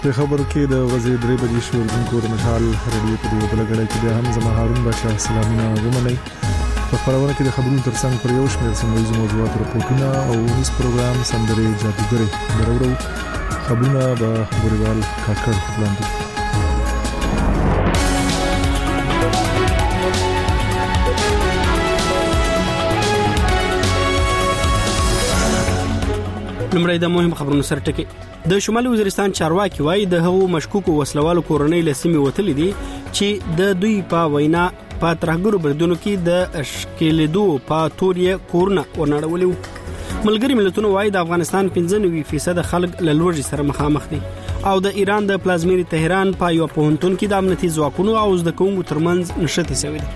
په خبرو کې د غزې درې بجې شو ورونکو د مشال رادیو په دې بلګړی کې بیا هم زما هارون بشار سلامونه ومنئ. په خبرونه کې د خبرونو ترڅنګ پر یو شمېر سیمه موضوعات راپورټونه او هیڅ پروګرام سندرې جادوګرې درورو خبرونه به غوړیوال کاکړ وړاندې. لمړی د مهم خبرونو سره ټکی. د شمالي وزیرستان چارواکي وایي د هغو مشکوکو وسلوالو کورنۍ له سیمې وتلې دي چې د دوی په وینا په ترهګرو بریدونو کې د اشکیلدو په تورې کورونه ورنړولې وو. ملګری ملتونو وایي د افغانستان 95% خلک له لوږې سره مخامخ دي او د ایران د پلازمینې تهران په یو پوهنتون کې د امنیتي ځواکونو او زده کوونکو ترمنځ نښتې شوې ده.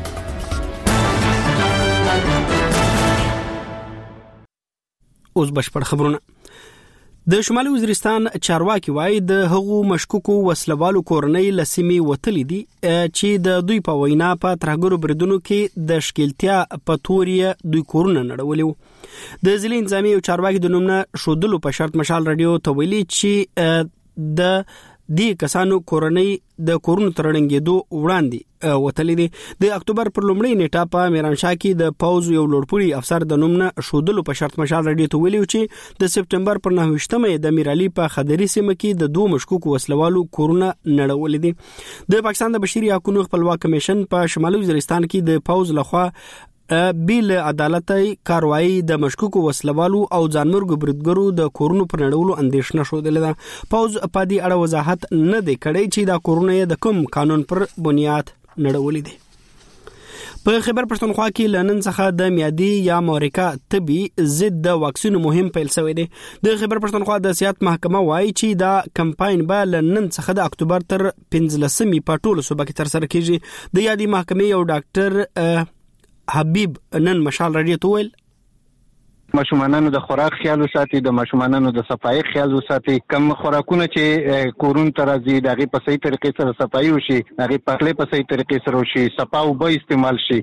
اوس بشپړ خبرونه. د شمالي وزیرستان چارواکي وایي د هغو مشکوکو وسلوالو کورنۍ له سیمې وتلې دي چې د دوی په وینا په ترهګرو بریدونو کې د ښکیلتیا په تورې دوی کورونه نړولي وو. د ضلعي نظامي او چارواکي د نوم نه ښودلو په شرط مشال رادیو ته ویلي چې د دې کسانو کورنۍ د کورونو ترړنګېدو وړاندې وتلې دي. د اکتوبر پر لومړۍ نیټه په میرانشاه کې د پوز یو لوړپوړي افسر د نوم نه ښودلو په شرط مشال رادیو ته ویلي چې د سپټمبر پر 9مه د میرالي په خدري سیمه کې د دوه مشکوکو وسلوالو کورونه نړولې دي. د پاکستان د بشري حقوقو خپلواک کمیشن په شمالي وزیرستان کې د پوز لخوا بیل عدالتي کاروایی د مشکوکو وسلوالو او ځانمرګو بریدګرو د کورونو پر نړولو اندیشنه شودلې ده. پوز په دې اړه وضاحت نه دی کړی چې دا کورونه د کوم قانون پر بنیاد نړولې دي. په خیبر پښتونخوا کې لنن څخه د میادي یا مورکا طبي ضد د واکسین مهم پیل شوی دی. د خیبر پښتونخوا د صحت محکمه وایي چې دا کمپاین به لنن څخه د اکتوبر تر 15 په ټولو صوبه کې تر سره کیږي. د یادي محکمې یو ډاکټر حبیب نن مشال رادیو ته ویل ماشومانانو د خوراک خیال وساتي، د ماشومانانو د صفایي خیال وساتي. کم خوراکونه چې کورون تر ازي دغه په صحیح طریقې سره صفایي وشي، دغه پخلي په صحیح طریقې سره وشي، صفاو به استعمال شي.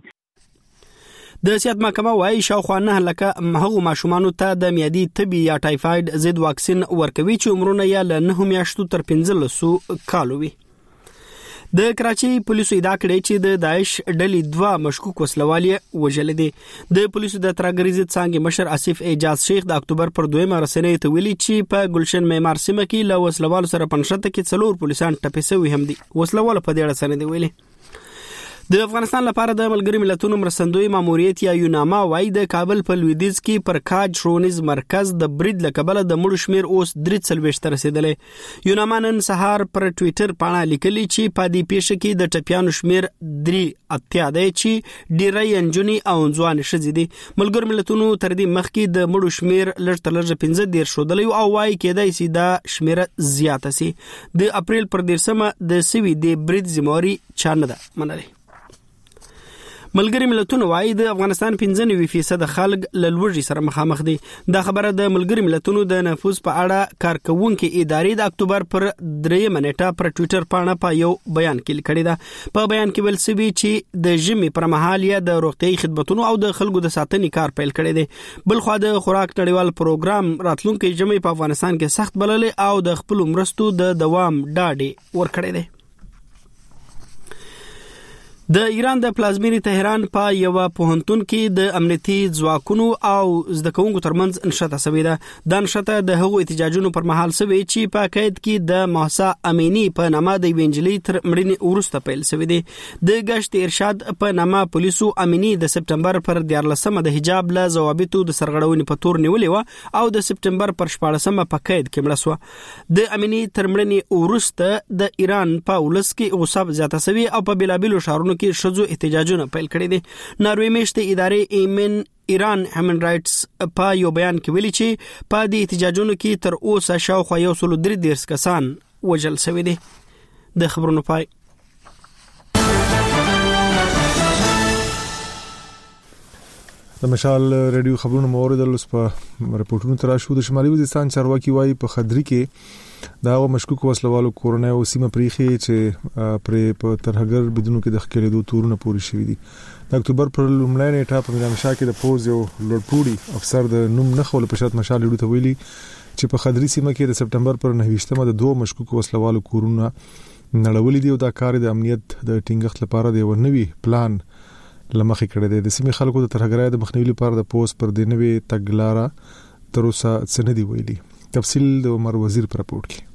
د صحت محکمه وايي شاوخوا 9 لکه هغو ماشومانو ته د میادي تبي یا ټایفاید ضد واکسین ورکوي چې عمرونه یې له 9 میاشتو تر 15 کالو وي. د کراچي پولیسو ادعا کړې چې د داعش ډلې 2 مشکوک وسلوال وژل دي. د پولیسو د ترهګرۍ ضد څانګې مشر آصف اعجاز شیخ د اکتوبر پر 2 رسنۍ ته ویلي چې په ګلشن معمار سیمه کې له وسلوالو سره پنځه کې 4 پولیسان ټپي شوي هم دي. وسلوال په دې اړه څه نه دی ویلي. د افغانستان لپاره د ملګری ملتونو مرستندوی ماموریت یا یوناما وايي د کابل په لویدیځ کې پر کاج شرونیز مرکز د برید لکبله د مړو شمیر اوس 340 ته رسیدلی. یوناما نن سهار پر ټوئیټر باندې لیکلي چې په دې پیښه کې د ټپیانو شمیر 3 دی چې ډیری انجونی او ځوان شذې دي. ملګری ملتونو تر دې مخکې د مړو شمیر لږ تر لږه 15 شودلی او وايي کېدای شي دا شمیر زیاته شي. د اپریل پر 10 د سوي د برید ذمہواری چا نه ده منلې. ملګری ملتونو وايي د افغانستان 95% خلک له لوږې سره مخامخ دي. دا خبره د ملګری ملتونو د نفوذ په اړه کارکونکو ادارې د اکتوبر پر 3 نیټه پر ټوئیټر باندې په یو بیان کې لیکلي ده. په بیان کې ویل شوی چې د ژمي پر مهال یې د روغتيایي خدماتو او د خلکو د ساتنې کار پیل کړی دی. بل خو د خوراک نړیوال پروګرام راتلونکي ژمي په افغانستان کې سخت بللې او د خپل مرستو د دوام ډاډ ورکړی دی. د ایران د پلازمینې تهران په یو پوهنتون کې د امنیتي ځواکونو او زده کوونکو ترمنځ نښته شوې ده. دا نښته د هغو احتجاجونو پر مهال شوې چې په قید کې د محسا امینی په نامه د وینجلي تر مړینې وروسته پیل شوې دي. د گشت ارشاد په نامه پولیسو امینی د سپټمبر پر 14 د حجاب له ضوابطو د سرغړونې په تور نیولې و او د سپټمبر پر 14 په قید کې مړه شوه. د امینی تر مړینې وروسته د ایران په ولس کې غصب زیاته شوې او په بلابلو شهرونو کې شذو احتجاجونه پیل کړي دي. ناروې میشته ادارې ایران هیومن رائټس په یو بیان کې ویلي چې په دې احتجاجونو کې تر اوسه شاوخوا 130 کسان وژل شوي دي. د خبرونو پای. د مشال رادیو خبرونو موریدل اوس په رپورټونو تر شو. د شمالي وزیرستان چارواکي وايي په خدري کې دا مشکوک وسلوالو کورونه او سیمه پریخي چې پر ترهګر بدونو کې د خکېدو تورونه پوری شوې دي. د اکتوبر پر لومړۍ نیټه په میرانشاه کې د پوز یو لوړپوړي افسر د نوم نه خول په شرط مشال لري ته ویلي چې په خدري سیمه کې د سپټمبر پر 9 د 2 مشکوک وسلوالو کورونه نړولې دي او دا کار د امنیت د ټینګښت لپاره د یو نوي پلان لمخې کړی دی. د سیمې خلکو د ترهګرۍ د مخنیوي لپاره د پوس پر د نوي تګلاره تر اوسه څه نه دی ویلي. تفصیل د عمر وزیر پر راپورټ کې.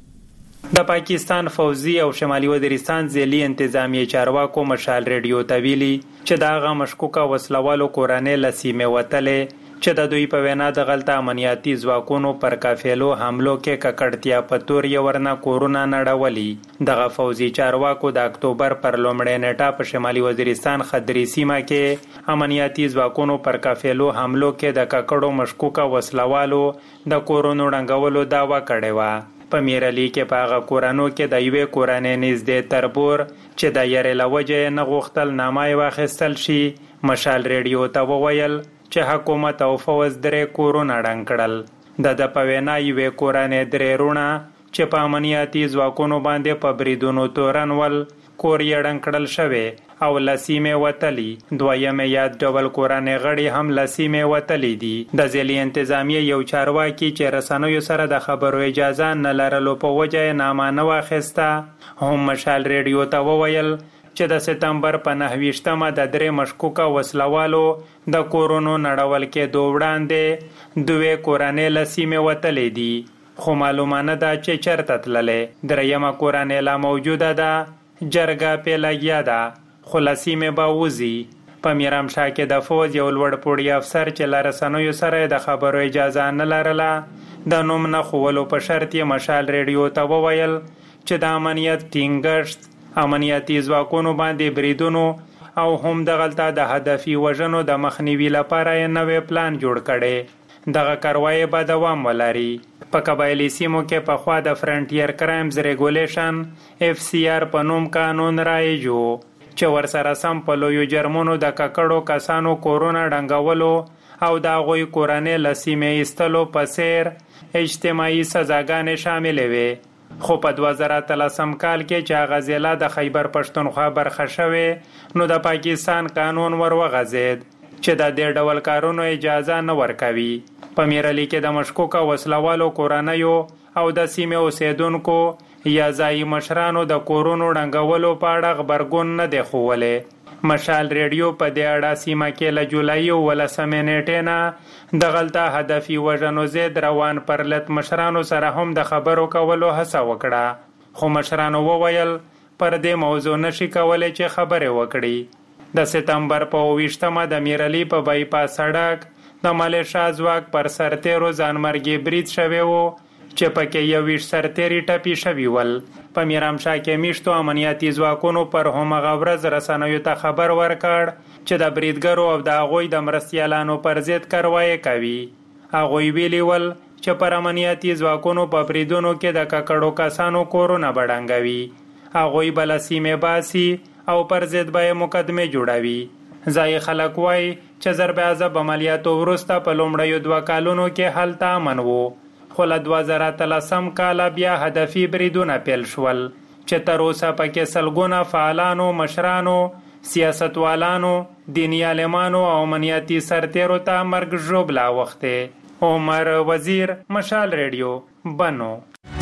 د پاکستان فوزي او شمالي وزیرستان ځلي انتظامی چارواکو مشال ریډیو ته ویلي چې دا غا مشکوکه وسلوالو کورانه لسیمه وتلې چې د دوی په وینا د غلطه امنیتي ځواکونو پر کافیلو حملو کې ککړتیا په تور یې ورنه کورونه نړولي. دغه فوزي چارواکو د اکتوبر پر لومړۍ نیټه په شمالي وزیرستان خدري سیمه کې امنیتي ځواکونو پر کافیلو حملو کې د ککړو مشکوکه وسلوالو د کورونو ړنګولو داوا کړې و. په میرالي کې په هغه کورانو کې د یوې کورانې نږدې تربور چې د یارې لوجې نه غوښتل نامای واخیستل شي. مشال ریډیو ته وویل چې حکومت او فوز درې کورونه ړنګ کړل. د په وینا یوې کورانې درې رونه چې په امنیتي ځواکونو باندې په بریدونو تورن ول کور یې ړنګ کړل شوی او لسیمه وتلی. دویمه یاد ډول کورانې غړي هم لسیمه وتلی دي. د ځلي انتظامیه یو چارواکي چې رسنیو سره د خبرو اجازه نه لرلو په وجه نامه نه واخیسته هم مشال ریډیو ته وویل چې د سپتمبر په 9 د 3 مشکوکه وسلوالو د کورونو نړول کې دوه وړاندې دوه کورانې لسیمه وتلې دي خو معلومانه ده چې چرته تللې. دریمه کورانې لا موجوده ده جرګه په لګیا ده خو لسیمه باوزي. په میرامشاه کې د فوز یو لوړ پوړی افسر چې لارسنوي سره د خبرو اجازه نه لرله د نوم نه خولو په شرط یې مشال ریډیو ته وویل چې د امنیت ټینګښت امنیتي ځواکونو باندې بریدونو او هم د غلطه د هدفي وژنو د مخنیوي لپاره یې نوې پلان جوړ کړي. دغه کاروایی به دوام ولري. په قبایلی سیمو کې په خوا د فرنټیر کرایمز ریګولیشن FCR په نوم قانون رایجو چې ورسره سم په لویو جرمونو د ککړو کسانو کورونه ډنګولو او د هغوی کورنۍ له سیمې ایستلو په څیر اجتماعي سزاګانې شاملې وې. خو په 2013 کال کې چې هغه ضلع د خیبر پښتونخوا برخه شوې نو د پاکستان قانون وروغځېد چې د دې ډول کارونو اجازه نه ورکوي. په میرالي کې د مشکوکه وسلوالو کورنیو او د سیمې اوسیدونکو یا ځایي مشرانو د کورونو ړنګولو په اړه غبرګون نه دی ښوولی. مشال ریډیو په دې اړه سیمه کې له جولای 18 نیټې نه د غلطه هدفي وژنو ضد روان پرلت مشرانو سره هم د خبرو کولو هڅه وکړه خو مشرانو وویل پر دې موضوع نشي کولی چې خبرې وکړي. د سپتمبر په 28 د میرالي په بایپاس سړک د ملیشا ځواک پر سرتیرو ځانمرګي برید شوی و چې پکې 21 سرتیري ټپي شوي ول. په میرامشاه کې میشتو امنیتي ځواکونو پر همغه ورځ رسنیو ته خبر ورکړ چې د بریدګرو او د هغوی د مرستیالانو پر ضد کاروایی کوي. هغوی ویلي ول چې پر امنیتي ځواکونو په بریدونو کې د ککړو کسانو کورونه بډنګوي. هغوی به له سیمې باسي او پر ضد به مقدمه جوړوي. ځایي خلک وایي چې ضرب عذاب عملیاتو وروسته په لومړیو 2 کالونو کې هلته امن و خو له 2013 کال بیا هدفي بریدونه پیل شول چې تر اوسه پکې سلګونه فعالانو مشرانو سیاستوالانو دیني عالمانو او امنیتي سرتیرو ته مرګ ژوبلا وخته. عمر وزیر مشال ریډیو بنو.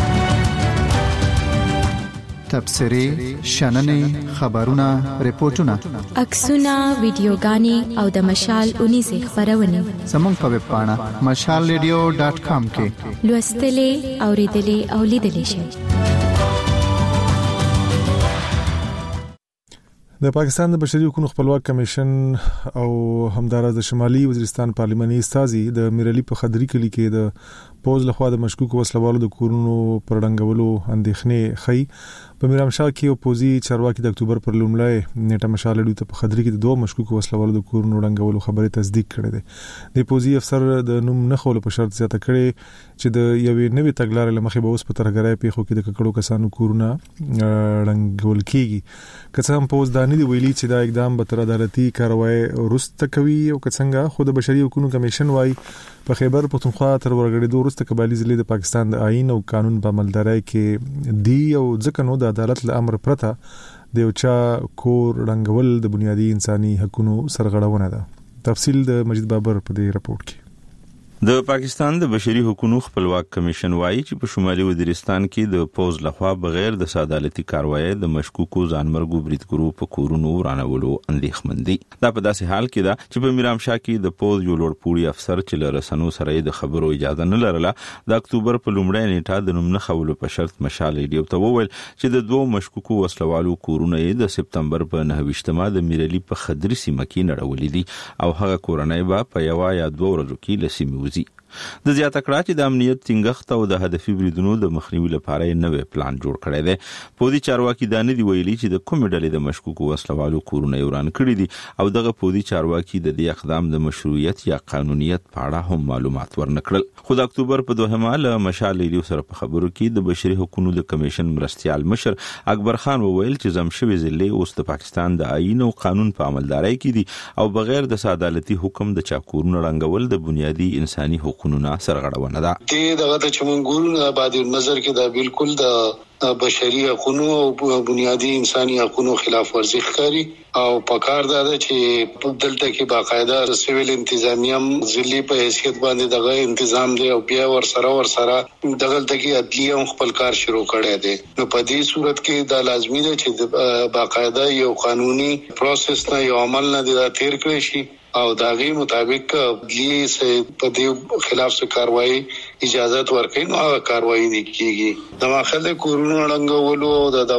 تبصرې شننې خبرونه ریپورتونه عکسونه ویډیوګانې او د مشال 19 خبرونه زموږ په ویب پاڼه mashalradio.com کې لوستلې اوریدلې او لیدلې شئ. د پاکستان د بشري حقوقو خپلواک کمیشن او همدارس د شمالي وزیرستان پارلماني استازي د میرالي په خدري کلی کې د پوز لخوا د مشکوک وسلوالو د کورونو پر ډنګولو اندېښنې خي. په میرامشاه کې اپوزي چارواکي د اکتوبر پر لومړۍ نیټه مشال ریډیو ته په خدري کې د 2 مشکوک وسلوالو د کورونو ډنګولو خبره تصدیق کړې ده. د اپوزي افسر د نوم نه خول په شرط زیاته کړې چې د یوې نوې تګلارې لمخې به اوس په ترګرای پیښو کې د ککړو کسانو کورونه ډنګول کیږي. که څه هم پوز دا نه دی ویلي چې دا اقدام به تر عدالتي کاروایی وروسته کوي او که څنګه خو د بشري حقوقو کمیشن وايي په خیبر پښتونخوا تر ورګړېدو وروسته قبایلی ضلع د پاکستان د آئین او قانون په عملدارۍ کې دی او ځکه نو د عدالت له امر پرته د یو چا کور ړنګول د بنیادي انساني حقوقو سرغړونه ده. تفصیل د مجید بابر په دې راپورټ کې. د پاکستان د بشري حقوقو خپلواک کمیشن وایي چې په شمالي وزیرستان کې د پوز لخوا بغیر د عدالتي کاروایی د مشکوکو ځانمرګو بریدګرو په کورونو ورانولو اندېښمن دي. دا په داسې حال کې ده چې په میرامشاه کې د پوز یو لوړپوړي افسر چې له رسنیو سره د خبرو اجازه نه لرله د اکتوبر په لومړۍ نیټه د نوم نه خولو په شرط مشال ریډیو ته وویل چې د دوه مشکوکو وسلوالو کورونه د سپتمبر په 9 د میرلی په خدري سیمه کې نړولې دي او هغه کورنۍ به په یو یا دوه ورځو کې له سیمې د زیاته کړه چې د امنیت ټینګښت او د هدفي بریدونو د مخنیوي لپاره یې نوې پلان جوړ کړی دی. پوځي چارواکي دا نه دی ویلي چې د کومې ډلې د مشکوکو وسلوالو کورونه وران کړي دي او دغه پوځي چارواکي د دې اقدام د مشروعیت یا قانونیت په اړه هم معلومات ورنکړل. خو د اکتوبر په 2 له مشال ریډیو سره په خبرو کې د بشري حقوقو د کمیشن مرستيال مشر اکبر خان وویل چې زمشوي ضلع اوس د پاکستان د آئین او قانون په عملداري کې دي او بغیر د عدالتي حکم د چا کورونه رنګول د بنیادی انساني قانونا سرغړونه ده. دغه ته چې مونږ ګورو بعد نظر کې دا بالکل د بشري حقوقو او بنیادی انساني حقوقو خلاف ورزي ښکاري او پکار ده چې په دلته کې باقاعده سیویل انتظامیه ضلعي په حیثیت باندې دغه تنظیم دی او بیا ور سره دغه کې عدلیه خپل کار شروع کړی دی. نو په دې صورت کې دا لازمي ده چې باقاعده یو قانوني پروسس نه یو عمل نه دی تیر کړی شي او داغي مطابق عدلیه سے په دې خلاف څه کاروایی اجازه ورکړي نو هغه کاروایی نه کیږي. د ماخله کورونو رنګولو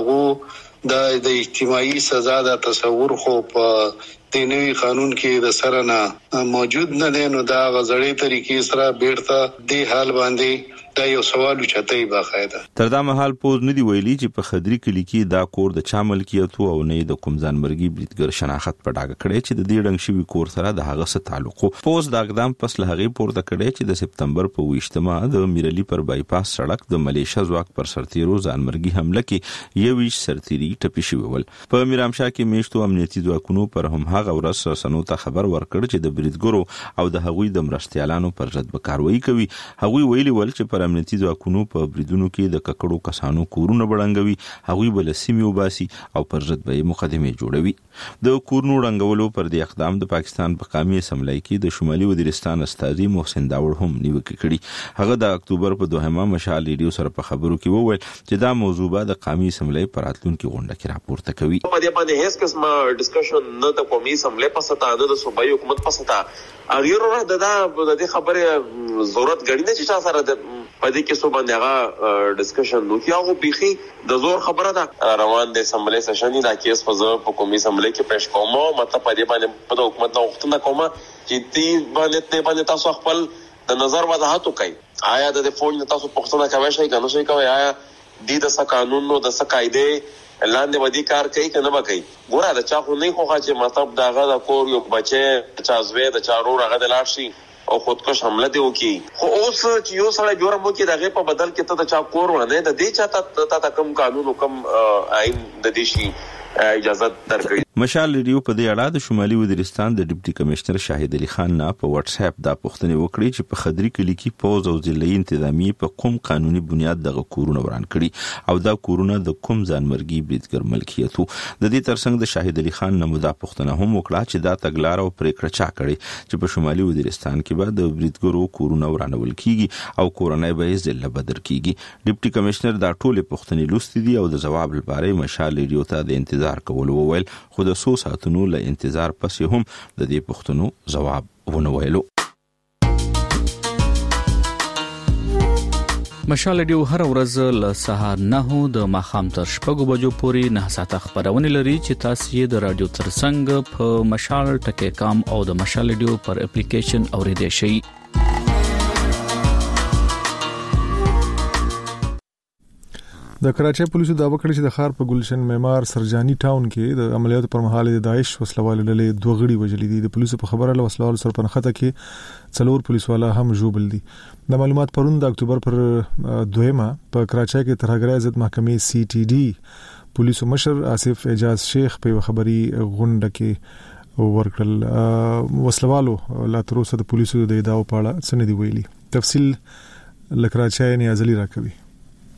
د اجتماعي سزا د تصور خو په د نوي قانون کې د سره نه موجود نه دی نو دا غزړې طریقې سره بیرته د حال باندې دا یو سوال چتای باقاعده. تر دا مهال پوز ندی ویلي چې په خدري کلی کې دا کور د چا ملکیت او نه د کوم ځانمرګي بریدګر شناخت په ډاګه کړي چې د دې رنګ شوی کور سره د هغه سره تعلق. پوز دا اقدام پس له هغه پورته کړي چې د سپتمبر په 28 د میرلی پر بایپاس سړک د ملیشیا ځواک پر سرتیرو ځانمرګي حمله کې یو سرتیری ټپي شوی ول. په میرامشاه کې میشتو امنیتي ځواکونو پر هم هغه ورځ رسنیو ته خبر ورکړ چې د بریدګرو او د هغوی د مرستيالانو پر ضد به کاروایی کوي. هغوی ویلي ول چې پر امنیتي ځواکونو په بریدونو کې د ککړو کسانو کورونه بړنګوي هغوی بل سیمه وباسي او پر ضد به مقدمه جوړوي. د کورونو رنګولو پر دې اقدام د پاکستان په قومي اسمبلی کې د شمالي وزیرستان استاذي محسن داوړ هم نیوکه کړي. هغه د اکتوبر په 2 مشال ریډیو سره په خبرو کې وویل چې دا موضوع به د قومي اسمبلی پر راتلونکي غونډه کې راپورته کوي. په دې باندې هیڅ قسمه ډسکشن نه د قومي اسمبلی په ستا د صوبایي حکومت په ستا اغیر د دې خبره ضرورت غړي نه چې تاسو سره د پدې کې سو باندې هغه ډسکشن نو کیاغه بيخي د زور خبره ده روان د اسمبلی سیشن دا کیس په قومي اسمبلی کې پېښ کومه مطلب پدې باندې په حکومت نو وختونه کومه چې دې باندې تاسو خپل د نظر وضاحت وکړئ. آیا د فون تاسو پښتنه کوي شي کنه شي کوي آیا د قانون نو د قاعده لاندې ودی کار کوي کنه به کوي. ګوره دا چا خو نه خوخه چې مطلب داغه د کور یو بچي چازوي د چارو راغه د لاړ شي او خودکش حمله دی وکي. خو اوس چې یو سره جوړم وکي دغه په بدل کې ته د چا کور ونه د دې چاته ته کم قانون او کم آئین د دیشي اجازه درکړي. مشال ریډیو په دې اړه د شمالي وزیرستان د ډیپټي کمشنر شاهد علي خان نه په واتس اپ دا پوښتنه وکړي چې په خدري کلی کې پوز او ضلعي انتظامی په کوم قانوني بنیاد دغه کورونه وران کړي او دا کورونه د کوم ځانمرګي بریدګر ملکیت وو. د دې ترڅنګ د شاهد علي خان نه مدا پوښتنه هم وکړه چې دا تګلار او پریکړه چا کړي چې په شمالي وزیرستان کې به د بریدګرو کورونه ورانول کیږي او کورنۍ به ضلع بدر کیږي. ډیپټي کمشنر دا ټول پوښتنې لوستې دي او د جواب لپاره مشال ریډیو ته د انتظار کول وویل خو د 100 ساعتونو له انتظار پسې هم د دې پوښتنو جواب ونه ویلو. مشال ریډیو هر ورځ له سهار 9 د ماښام تر 6 بجو پورې 9 ساعته خبرونه لري چې تاسو یې د رادیو ترڅنګ په مشال ټکی کام او د مشال ریډیو پر اپلیکیشن اوریدئ شئ. د کراچۍ پولیسو دعوا کړې چې د ښار په ګلشن معمار سرجانی ټاون کې د عملیاتو پر مهال د داعش وسلوالو ډلې دوه غړي وژلي دي. د پولیسو په خبره له وسلوالو سره په نښته کې 4 پولیسوالا هم ژوبل دي. د معلومات پرون د اکتوبر پر 2 په کراچۍ کې ترهګرۍ ضد محکمې سی ټي ډي پولیسو مشر آصف اعجاز شیخ په خبري غونډه کې ورکړل. وسلوالو لا تر اوسه د پولیسو د ادعاو په اړه څه نه دی ویلي. تفصیل لکراچۍ نیازلی راکوي.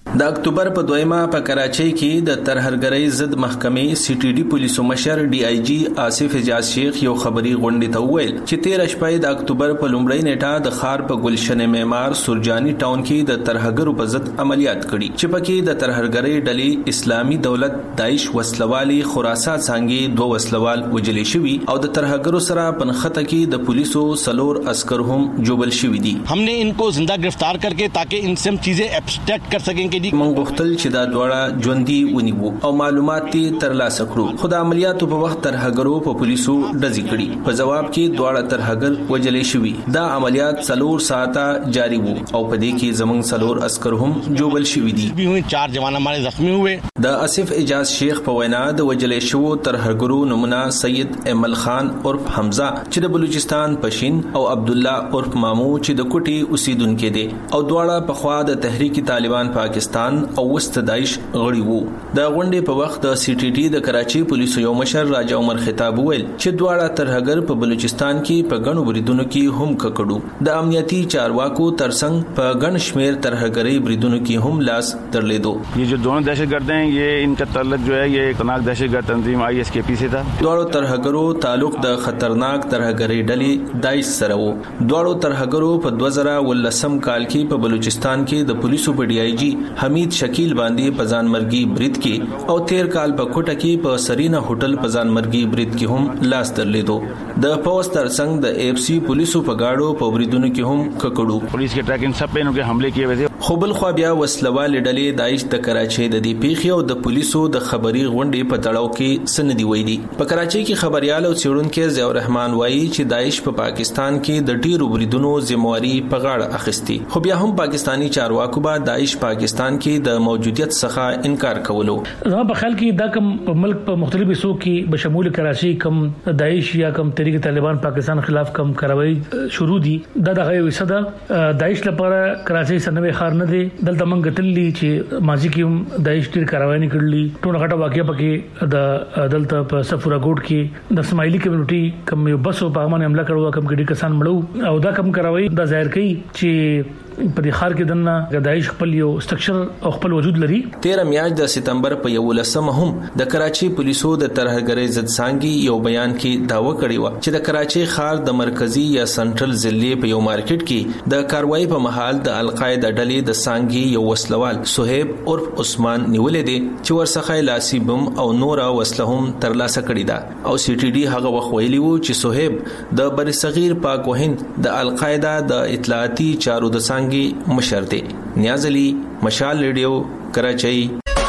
د اکتوبر په 2 په کراچۍ کې د ترهرګرۍ ضد محکمې سی ټي ډي پولیسو مشر ډي آی جی آصف اعجاز شیخ یو خبري غونډه ته وویل چې 13 شپه د اکتوبر په لومړۍ نیټه د خار په گلشن معمار سورجانی ټاون کې د ترهګرو په ضد عملیات کړي چې پکې د ترهرګرۍ ډلې اسلامي دولت داعش وسلوالي خراسان څنګه 2 وسلوال وجلې شوی او د ترهګرو سره پنخته کې د پولیسو سلور عسكر هم جوبل شوی دي. हमने इनको जिंदा गिरफ्तार करके ताकि इनसे हम चीजें एब्स्ट्रैक्ट कर सकें कि من غوښتل چې دا دواړه ژوندۍ ونیوو او معلومات ترلاسه کړو خو د عملیاتو په وخت ترهګرو په پولیسو ډزې کړي په جواب کې دواړه ترهګر وجلې شوي دا عملیات 4 ساعته جاری وو او په دې کې زمونږ 4 عسكر هم جوبل شوي دي 4 جوان हमारे زخمی हुए. د آصف اعجاز شیخ په وینا د وجلې شوو ترهګرو نمونه سید امل خان عرف حمزه چې د بلوچستان پښین او عبد الله عرف مامو چې د کوټي اوسیدونکو دي او دواړه په خوا د تحریک طالبان پاکستان او وست داعش غړي وو. د غونډې په وخت د سی ټي ټي د کراچي پولیسو یو مشر راجا عمر خطاب ویل چې دواړه ترهګر په بلوچستان کې په غنو بریدونو کې هم ککړو د امنیتي چارواکو ترڅنګ په غن شمیر ترهګرۍ بریدونو کې هم لاس درلیدو. یہ جو دونوں دہشتگرد ہیں یہ ان کا تعلق جو ہے یہ خطرناک دہشتگرد تنظیم ISKP سے تھا. دواړو ترهګرو تعلق د خطرناک ترهګرۍ ډلې داعش سره وو. دواړو ترهګرو په 2019 کال کې په بلوچستان کې د پولیسو په ډي آی جی حمید شکیل باندې پزان مرګي برید کې او 13 کال په کوټه کې په سرینا هوټل پزان مرګي برید کې هم لاس درلیدو. د پوسټ ترڅنګ د اف سی پولیسو په گاډو په بریدونو کې هم ککړو. पुलिस के ट्रैकिंग सब पे इनके हमले किए हुए थे. خو بل خو بیا وسلوال ډلې داعش د کراچۍ د دی پیښې او د پولیسو د خبري غونډې په تړاو کې سندې وایي. په کراچۍ کې خبريال او څېړونکو ضیاء الرحمن وایي چې داعش په پاکستان کې د ډیرو بریدونو ذمہواری په غاړه اخیستي خو بیا هم پاکستانی چارواکو به داعش پاکستان کې د موجودیت څخه انکار کولو. زما په خیال کې دا کوم ملک په مختلفو حصو کې بشمول کراچۍ کوم داعش یا کوم تحریک طالبان پاکستان خلاف کوم کاروایی شروع دي دا دغه وسده داعش لپاره کراچۍ سنوي خار نه دي دلته مونږ تللی چې ماضي کې هم داعش ډیر کاروایی نه کړلی ټول غټه واقعیا پکې د دلته په سفورا ګوټ کې د اسماعیلی کمیونټي کوم یو بس په باندې حمله کړو کوم کې کسان مړو او دا کوم کاروایی دا ظاهر کوي چې په دې خار کې دنه داعش خپل یو سټرکچر او خپل وجود لري. 13 میاشت د سپتمبر په 11 هم د کراچي پولیسو د ترهګرۍ ضد څنګه یو بیان کې داوا کړی و چې د کراچي خار د مرکزی یا سنټرل ضلع په یو مارکیټ کې د کاروایی په محل د القاعده ډلې د څنګه یو وسلوال صہیب عرف عثمان نیولې دي چې ورڅخه لاسي بم او نور وسله هم ترلاسه کړی دا او سی ټي ډي هغه وخت ویلی وو چې صہیب د بر صغیر پاک وهند د القاعده د اطلاعاتي چارو د مشر دی. نیاز علی مشال ریډیو کراچۍ.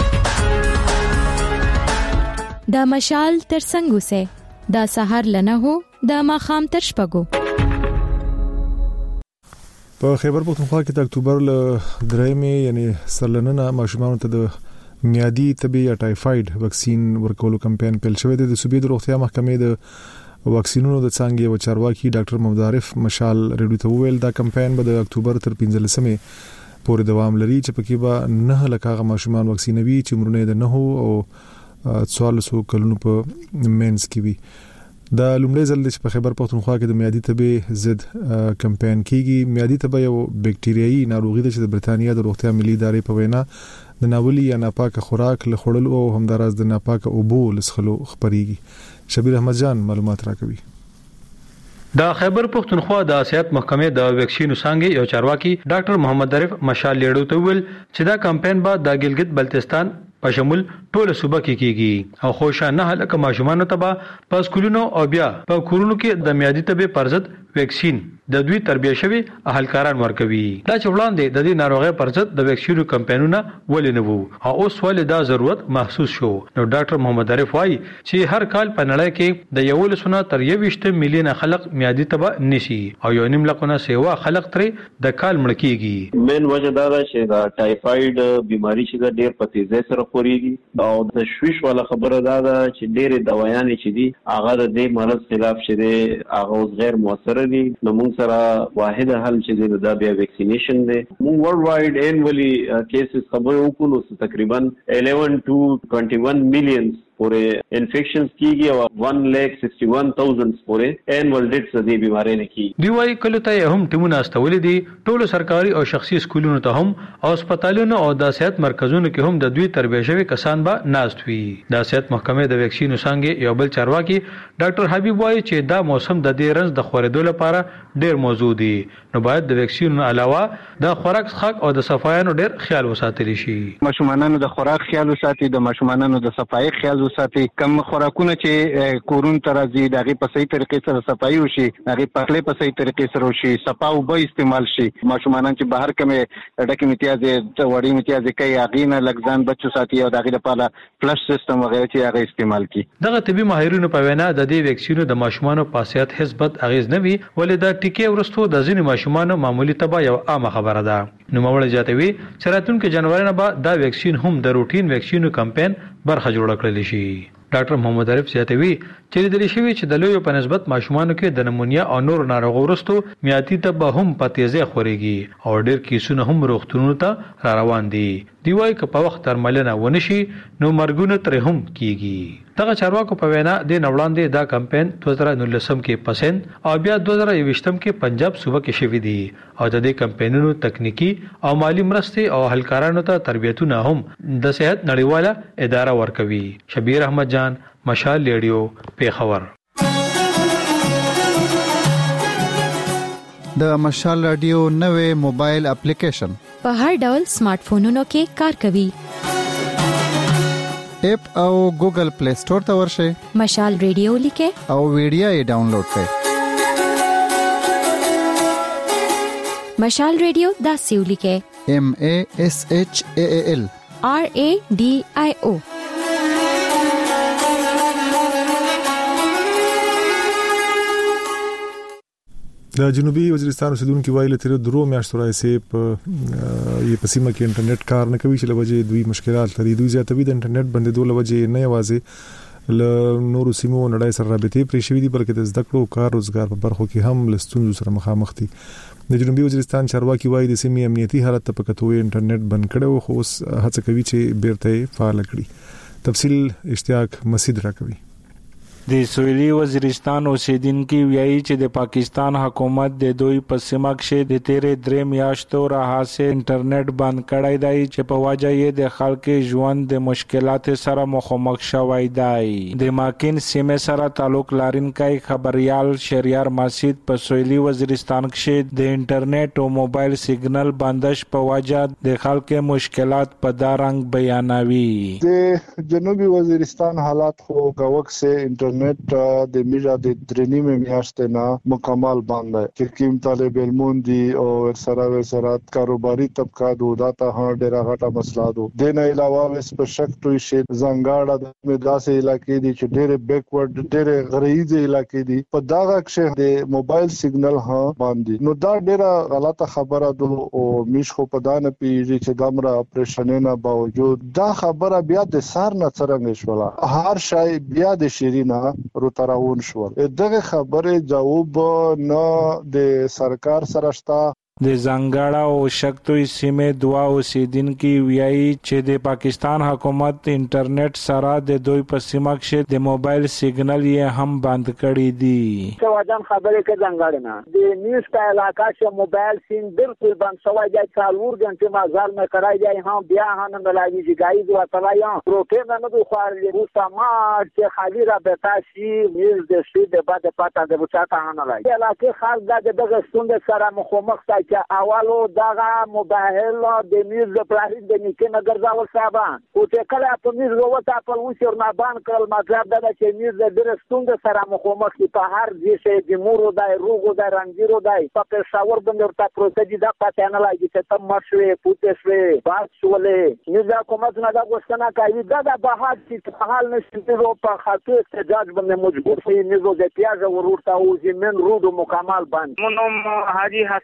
دا مشال ترڅنګ اوسه دا سحر لنه هو دا ماخام تر شپږو. په خیبر پختونخوا کې د اکتوبر ل درېمې یعنی سرلننه ماشومان ته د میادي تبي یا ټایفاید وکسین ورکولو کمپاین پیل شوی دی. د صوبې د روغتیا محکمې د واکسینونو د څنګه و چارواکي ډاکټر محمد عارف مشال ریډیو ته ویل دا کمپاین به د اکتوبر تر 15مې پورې دوام لري چې پکې به 9 لکه ماشومان واکسینوي چې عمرونه د 9 او 14 کلونو په مینس کې وي. دا لومړی ځل چې په خیبر پختونخوا کې د میادي تبې ضد کمپاین کیږي. میادي تبې یو بکټریایي ناروغي ده چې د برتانیا د روغتیا ملي ادارې په وینا د ناولي یا ناپاکه خوراک له خوړلو او همداراز د ناپاکه اوبو لسخلو خبريږي. شبیر احمد جان معلومات راکوي. د خیبر پختونخوا د صحت محکمې د ویکسینو څنګه یو چارواکي ډاکټر محمد عارف مشال لیډو ته ویل چې دا کمپاین به د ګلګت بلتستان په شمول ټول صوبه کې کیږي او خوشا نه هلکه ماشومان ته به په سکولونو او بیا په کورونو کې د میادي تبې پرزد ویکسین د دوی تربیه شوی اهلکاران ورکوي. دا چې وړاندې د دې ناروغي پرزد د ویکسینو کمپاینونه ولې نه وو او اوس ولې دا ضرورت محسوس شو. نو ډاکټر محمد عارف وايي چې هر کال په نړۍ کې د 1 تر 20 میلیونه خلک میادي تبه نشي او 1.5 لکونه سیوا خلک ترې د کال مړ کیږي. مین وجه دا ده چې دا ټایفاید بیماری چې ډېر په تیزی سره خوريږي او د شویش والا خبره دا ده چې ډېر دوايانې چې دي هغه د دې مرض خلاف چې دي هغه غیر موثر دي. نو موږ سره واحد حل چې دا بیا ویکسینیشن دی. موږ ورلد وایډ انولی کیسز خبر وکړو تقریبا 11 to 21 million پورې انفیکشنز کیږي او 1,61,000 پورې انوال ډیټس د بیماری نه کیږي. دی وايي کله ته هم ټیمونه استولې دي ټولو سرکاري او شخصي سکولونو ته هم او هسپتالونو او د صحت مرکزونو کې هم د دوی تربیه شوی کسان به ناست وي. د صحت محکمې د ویکسینو څنګه یو بل چارواکي ډاکټر حبیب وايي چې دا موسم د دې رنځ د خورېدو لپاره ډېر موضوع دي نو باید د ویکسینونو علاوه د خوراک څښاک او د صفایانو ډېر خیال وساتل شي. ماشومانانو د خوراک خیال وساتي د ماشومانانو د صفایي خیال وساتي کوم خوراکونه چې کورون ترازی دغه په صحیح طریقې سره صفایي وشي هغه پخلې په صحیح طریقې سره وشي صفا او به استعمال شي. ماشومان چې بهر کومه ډکه امتیاز وړي امتیاز کوي هغه نه لګزان بچو ساتي او دغه لپاره فلش سیستم وغیرہ چې هغه استعمال کی. دغه طبي ماهرینو په وینا د دې ویکسینو د ماشومانو په صحت حسبت اغیز نه وي ولې د ټیکې ورستو د ځینې ماشومانو معمولی تبا یو عامه خبره ده. نو مولوی جاتوي چې راتلونکي جنوري نه به دا ویکسین هم د روټین ویکسینو کمپاین برخه جوړ کړل شي. ډاکټر محمد عارف زیاتوي چې د دې شوی چې د لوی په نسبت ماشومانو کې د نمونیا او نور ناروغ ورستو میاتي تبا هم په تیزه خوريږي او ډېر کیسونه هم روغتونونو ته را روان دي. دی وايي چې په وخت درملنه ونشي نو مرګونه تر هم کیږي. دغه چارواکو په وینا د نوړاندې دا کمپاین 2019 کې پسند او بیا 2020 کې پنجاب صوبه کې شوی دی او د دې کمپاینونو تکنیکی او مالی مرستې او اهلکارانو ته تربیتونه هم د صحت نړیواله اداره ورکوي. شبیر احمد جان مشال ریډیو پیښور. د مشال رادیو نوې موبایل اپلیکیشن په هر ډول سمارټ فونونو کې کار کوي. اپ او ګوګل پلی سٹور ته ورشئ مشال ریډیو لیکه او ویډیو یې ډاونلوډ کړئ. مشال ریډیو دا سیو لیکه MASHAAL RADIO. د جنوبي وزیرستان اوسیدونکو وایي لته درو میاشتو راځي په یې پسیمه کې انټرنیټ کار نه کوي چې لوجه دوی مشکلات لري. دوی زیاتوي د انټرنیټ بندیدو لوجه نه یوازې ل نورو سیمو نړۍ سره رابطې پرې شوې دي بلکې د زده کړو کار روزګار په برخو کې هم لستون سره مخامخ دي. د جنوبي وزیرستان چارواکي وایي د سیمې امنیتي حالت ته پکتوې انټرنیټ بند کړو خو هڅه کوي چې بیرته فعال کړي. تفصیل اشتیاق مسعود راکوي. د سویلي وزیرستان اوسیدونکو ویایي چې د پاکستان حکومت د دوی په سیمه کې د تیرې درې میاشتو راهیسې انټرنیټ بند کړی دی چې په وجه یې د خلکو ژوند د مشکلاتو سره مخامخ شوی دی. د ماکین سیمه سره تعلق لرونکی خبريال شهریار مسعود په سویلي وزیرستان کې د انټرنیټ او موبایل سیګنل بندش په وجه د خلکو مشکلات په دارنګ بیانوي. د جنوبي وزیرستان حالات خو گاوک سے انټرنیټ د میجا د درنیمه میاشتې نه مکمل بند دی چې کوم طالب علمون دي او سره کاروباري طبقه دوته هغه ډیره غټه مسله ده. د نه علاوه وس په شک توي شي زنګاړه د مداسه علاقې دي چې ډیره بیکورډ ډیره غریزه علاقې دي په داغه کې د موبایل سیګنل ها باندې نو دا ډیره غلطه خبره ده او میش خو په دانه پیږي چې دمره اپریشن نه باوجود دا خبره بیا د سار نه څرنګ شوله هر شای بیا د شیرینه روتراون شو. دغه خبره جواب نه د سرکار سره شته. د زنګاړه او شکتوي سیمه دوا اوسیدونکو ویایي چې د پاکستان حکومت انټرنیټ سره د دوی په سیمه کې د موبایل سیګنل یې هم بند کړی دي. سوادان خبره کې زنګاړه نه د نیوز په علاقه کې موبایل سیم بالکل بند شوی دی. څلور غنټه مازال نه کړای دی هم بیا هم نه لاګي چې گایز وتلایا پروتین نه دوه خارلي روسا ما چې خالي را بتا شي نیوز د شي د بعد پتا د بچاته نه لاګي. علاقه خالد دغه ستوند سره مخامخ چې اولو دغه موبایل د میز د پلاستیک د نیکه نګر ځاول صاحبان او چې کله په میز وروته په وشور نه باندې کول مطلب دا چې میز د درستوند سره مخامخ په هر ځای د مورو د روغو د رنجیرو د په پېښور باندې ورته پروتې د پاتې نه لګي چې تم مرشوي پوتې باز شولې میز حکومت نه دا غوښتنه کوي دا د بهاد چې په حال نشي په خاطر احتجاج باندې مجبور شي میز د پیاز ورورته او زمين رودو مکمل باندې منو حاجی حسن ولی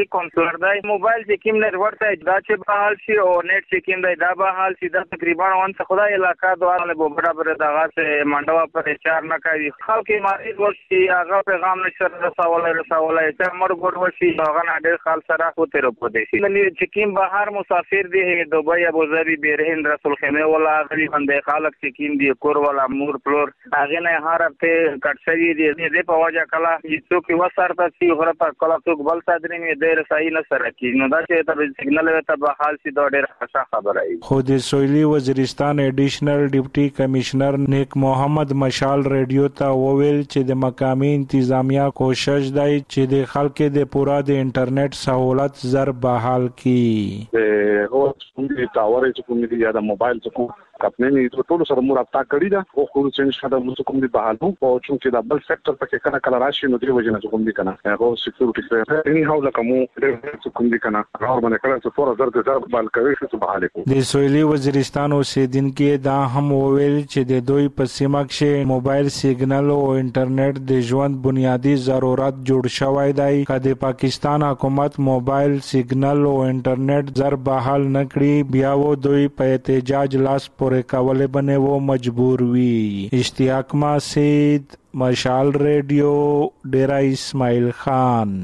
ډیجیټلی کونسلر دی موبایل چې کوم نتورک ته دا چې بحال شي او نت چې کوم دی دا بحال شي دا تقریبا وان څه خدای علاقہ دوه له برابر دغه څه منډوا پر چار نه کوي خلک مریض ورشي هغه پیغام نشر رسولای چې مرګ ورشي هغه نه ډېر خال سره کوته رپو دي چې کوم بهر مسافر دي دوبۍ ابو ظبي بیرهند رسول خیمه ولا غلی باندې خلک چې کوم دي کور ولا مور پلور هغه نه هر ته کټسوي دي دې په وجه کلا چې څوک وسارته سی غره په کلا څوک بل صدرې مې ډېر صحیح نه سره کی نو دا چې ته سیګنل ته به حال سي دا ډېر ښه خبره ای خو د سویلي وزیرستان ایډیشنل ډیپټي کمشنر نیک محمد مشال ریډیو ته وویل چې د مقامی انتظامیه کوشش دی چې د خلکو د پورا د انټرنیټ سہولت زر بحال کی او څنګه ټاور چې کوم دي یا د موبایل څخه خپل نه ټول سره مرابطه کړی دا او خو چې شاده موږ کوم دي بحالو او چې دا بل فیکټر پکې کله کله راشي نو دی وجنه کوم دي کنه هغه سکیورټي سره اني هاو لکه مو ډېر کوم دي کنه راو باندې کله چې 4000 د بال کوي چې بحاله کو د سویلي وزیرستان اوسیدونکو دا هم وویل چې د دوی په سیمه کې موبایل سیګنل او انټرنیټ د ژوند بنیادی ضرورت جوړ شوی دی چې پاکستان حکومت موبایل سیګنل او انټرنیټ زر بحال نکړي بیا و دوی په احتجاج لاس پورې کولې بنه و مجبور وی اشتیاق ماسید مشال ریډیو ډیرا اسماعیل خان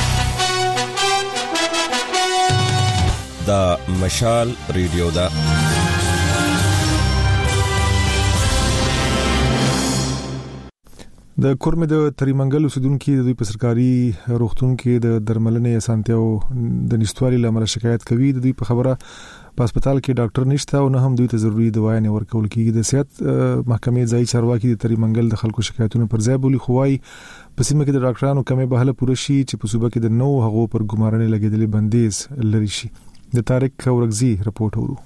دا مشال ریډیو دا د کورمه د تریمنګل اوسیدونکو د دوی په سرکاري روغتون کې د درملنې اسانتیاو د نشټوالي لامل شکایت کوي د دوی په خبره په هسپتال کې ډاکټر نشته او نه هم دوی ته ضروري دوايانې ورکول کیږي د صحت محکمې ځای چارواکي د تریمنګل د خلکو شکایتونو پر ځای بولی خوای په سیمه کې د ډاکټرانو کمې بهله پوره شي چې په صوبه کې د نو هغو پر ګمارنې لګیدلې بندیز لري شي د طارق اورغزي رپورټ ورو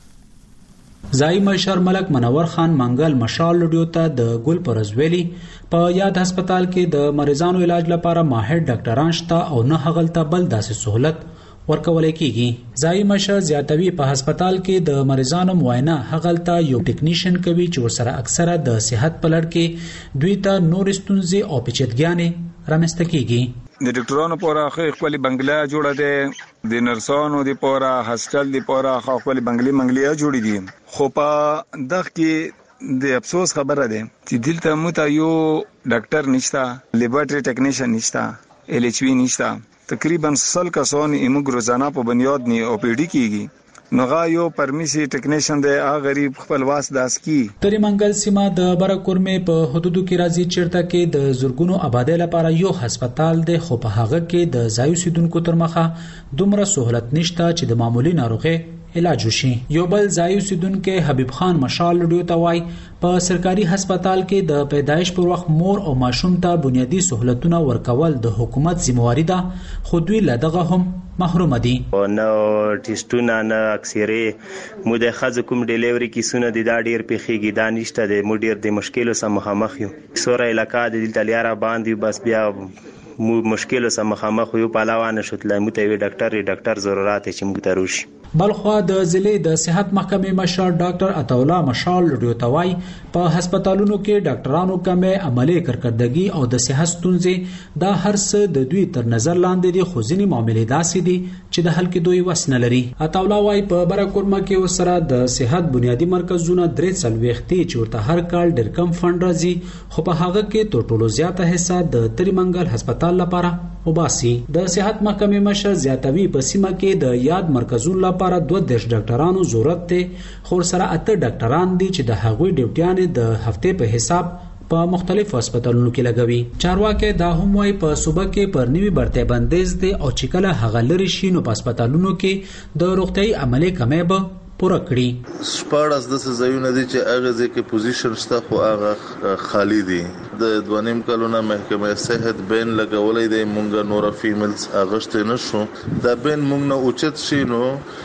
ځای مشر ملک منور خان منګل مشال لډیو ته د ګل پرزویلی په یاد هسپتال کې د مریضانو علاج لپاره ماهر ډاکټران شته او نه هغلته بل داسې سہولت ورکول کیږي ځای مشر زیاتوي په هسپتال کې د مریضانو معاینه هغلته یو ټیکنیشن کوي چې ورسره اکثره د صحت په لړ کې دوی ته نور ستونزې او پیچیدګیانې رامنځته کیږي د ډاکټرانو پورا خپل بنگلا جوړه ده د نرسانو د پورا هاسپټل د پورا خپل بنگلي جوړې دي خو په دغه کې د افسوس خبره ده چې دلته مو ته یو ډاکټر نشته لیبارټری ټیکنیشن نشته ال ایچ وی نشته تقریبا 100 کسان ایمو روزانه په بنیاد نه او پی ډی کیږي نوغا یو پرمیسي ټیکنیشن دی هغه غریب خپل واس داس کی تریمنګل سیمه د برکورمه په حدودو کې راځي چیرته کې د زورګونو آبادی لپاره یو هسپتال دی خو په هغه کې د ځایو سیدونکو تر مخه دومره سہولت نشته چې د معمولی ناروغي علاج وشي یو بل ځایو سیدونکو حبیب خان مشال لډیو ته وای په سرکاري هسپتال کې د پیدایش پر وخت مور او ماشوم ته بنیادی سہولتونه ورکول د حکومت ذمہواری ده خو دوی لدغه هم محروم دي نو ټیسټونه نه اکثره مو د خځو کوم ډیلیوري کیسونه د دا ډیر پیخيږي دا نشته د مو ډیر د مشکلو سره مخامخ یو سوره علاقہ د دلتلیاره باندې بس بیا مو مشکلو سره مخامخ یو پهلوان شوتلای مو ته ډاکټر ضرورت چې موږ ته روشي بلخوا د ضلع د صحت محکمې مشر ډاکټر عطاولا مشال لډیو توای په هسپتالونو کې ډاکټرانو کمې عملي کارکړدګي او د صحت ستونزې دا هر څه د دوی تر نظر لاندې دي خو ځینې معاملې داسې دي چې د حل کې دوی وس نه لري عطاولا وای په برکورمه کې وسره د صحت بنیادی مرکزونه 340 چې ورته هر کال ډېر کم فند راځي خو په هغه کې تر ټولو زیاته حصہ د تریمنګل هسپتال لپاره وباسي د صحت محکمې مشر زیاتوي په سیمه کې د یاد مرکزونو لپاره 2 ډاکټرانو ضرورت ته خو سره 8 ډاکټران دي چې د هغوی ډیوټیانې د هفته په حساب په مختلفو هسپتالونو کې لګوي چارواکي دا هم وايي په صوبه کې پر نیوي برته بندیز دي او چې کله هغه لري شي نو په هسپتالونو کې د روغتي عملي کمې به پوره کړي سپارس د ځایونه دي چې هغه ځکه پوزیشن شته خو هغه خالی دي د 2.5 کلونه محکمه صحت بین لګولې د مونږ نور فیمیلز اغشته نشو دا بین مونږ نه اوچت شي نو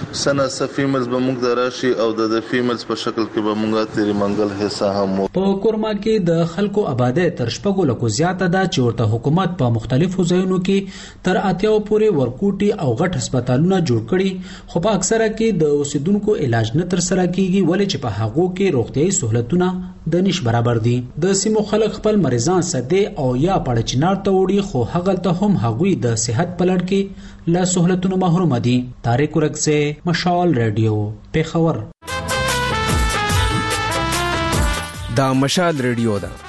سنه فیمیلز به مونږ دراشي او د فیمیلز په شکل کې به مونږه تیری منګل حصہ هم په کورما کې د خلکو آباده تر شپږو لکو زیاته ده چې ورته حکومت په مختلفو ځایونو کې تر اتیاو پورې ورکوټي او غټ هسپتالونه جوړ کړي خو په اکثره کې د اوسیدونکو علاج نه تر سره کیږي ولې چې په هغو کې روغتيایي سہولتونه د نش برابر دي د سیمو خلک خپل خپل مریضان سده او یا پړچنار ته وړي، خو هغه ته هم هغوی د صحت پلړ کې له سہولتونو محروم دي. طارق ورکزه، مشال رادیو، پیښور. دا مشال رادیو ده.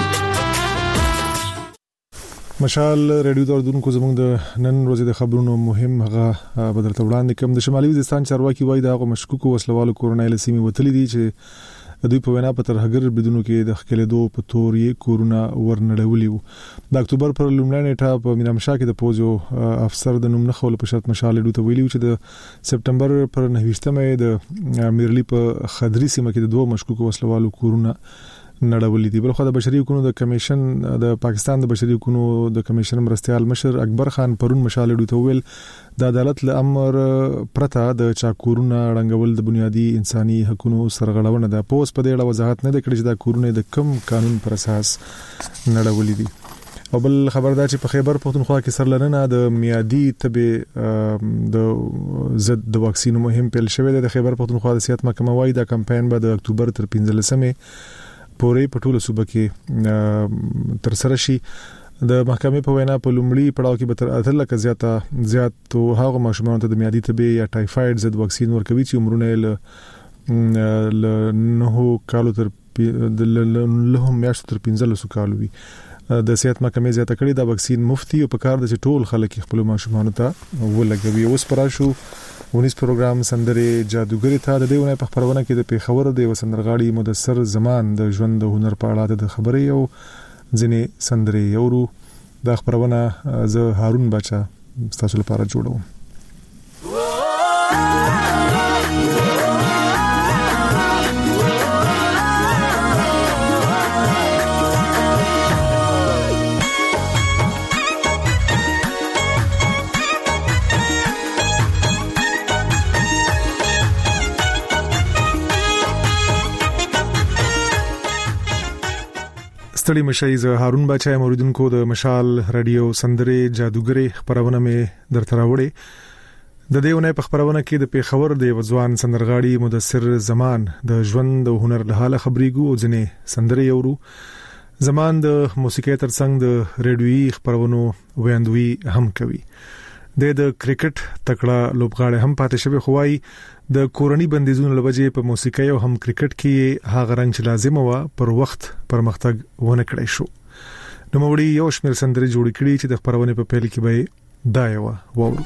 مشال رادیو دردونکو زموږ د نن ورځې د خبرونو مهم هغه بدرته وړاندې کوم. د شمالي وزیرستان چارواکي وایي د هغه مشکوکو وسلوالو کورونه له سیمې وتلي دي چې دوی په وینا په ترهګر بدونو کې د خکلېدو په تور یې کورونه ورنړولي وو. د اکتوبر پر لومړۍ نیټه په مینامشاه کې د پوزو افسر د نوم نخول په شرط مشال رادیو ته ویلي چې د سپټمبر پر 29مه د میرلی په خدري سیمه کې د دوه مشکوکو وسلوالو کورونه نړولې دي. بلخو د بشري حقوقو د کمیشن د پاکستان د بشري حقوقو د کمیشن مرستيال مشر اکبر خان پرون مشال رادیو ته ویل د عدالت له امر پرته د چاکورونه رنګول د بنیادی انساني حقوقو سرغړونه ده. پوس په دې اړه وضاحت نه کړی چې دا کورونه د کم قانون پر اساس نړولې دي. او بل خبردار چې په خیبر پختونخوا کې سرلرنه د میادي تبه د ضد د واکسین مهم پیل شوې ده. د خیبر پختونخوا د صحت محکمه وايي دا کمپاین به د اکتوبر تر 15مه پورې په ټوله صوبه کې تر سره شي. د محکمې په وینا په لومړي پړاو کې به تر 1000 زیات هغه ماشومان ته د میادي تبه یا ټایفاید ضد واکسین ورکوي چې عمرونه له 9 کالو تر له میاشتو تر 15 کالو وي. د صحت محکمې زیاته کړي دا واکسین مفتی او په کار د ټول خلک خپل ماشومان ته ولګوي. اوس پر شو ونیس پروګرام سندره جادوګری ته د دیونه په خبرونه کې د پیښور د وسندرغاړي مدثر زمان د ژوند د هنر په اړه د خبرې او ځنې سندره یورو د خبرونه زه هارون بچا تاسو لپاره جوړوم. ستړي مشي زه هارون بچا موریدونکو د مشال رادیو سندره جادوګری خبرونه مې درته راوړې. د دیونه په خبرونه کې د پیښور د وځوان سندرغاړي مدثر زمان د ژوند او هنر له حاله خبرېګو او ځنې سندره یورو. زمان د موسیقۍ ترڅنګ د رادیوي خبرونو ویاندوي هم کوي. د کرکټ تکړه لوبغاړي هم پاتې شوی خوای د کورنۍ بندیزونو لوجې په موسیقۍ او هم کرکټ کې هغه رنګ چې لازم و پر وخت پرمختګ ونه کړی شو. نو موږ یو شمېر سندرې جوړ کړې چې د خبرونه په پیل کې به دا یو وورو.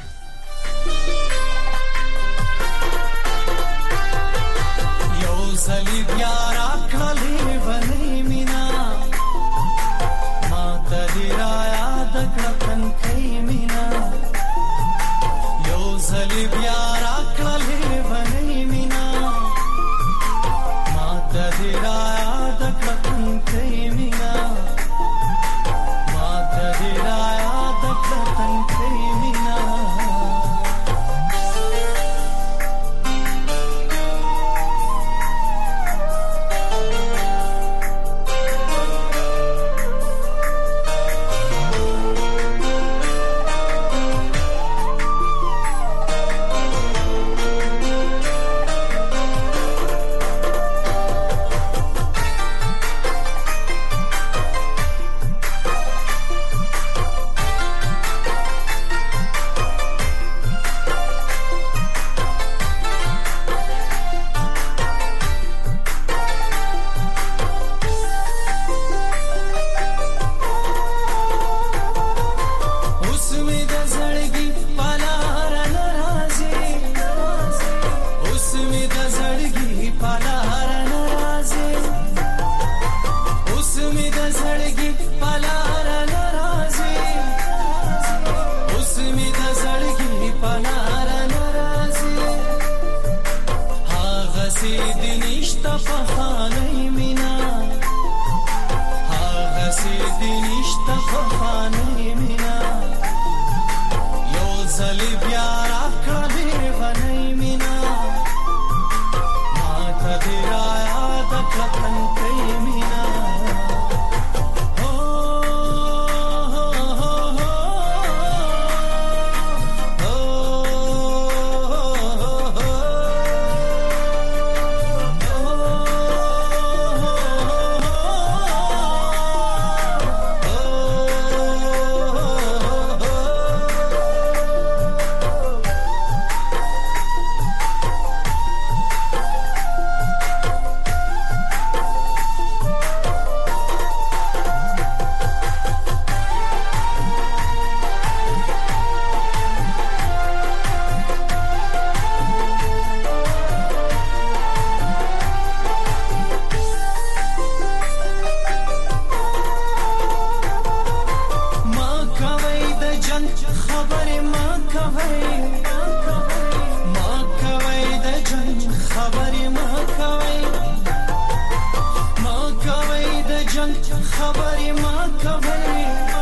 د جنگ خبرې ما کوي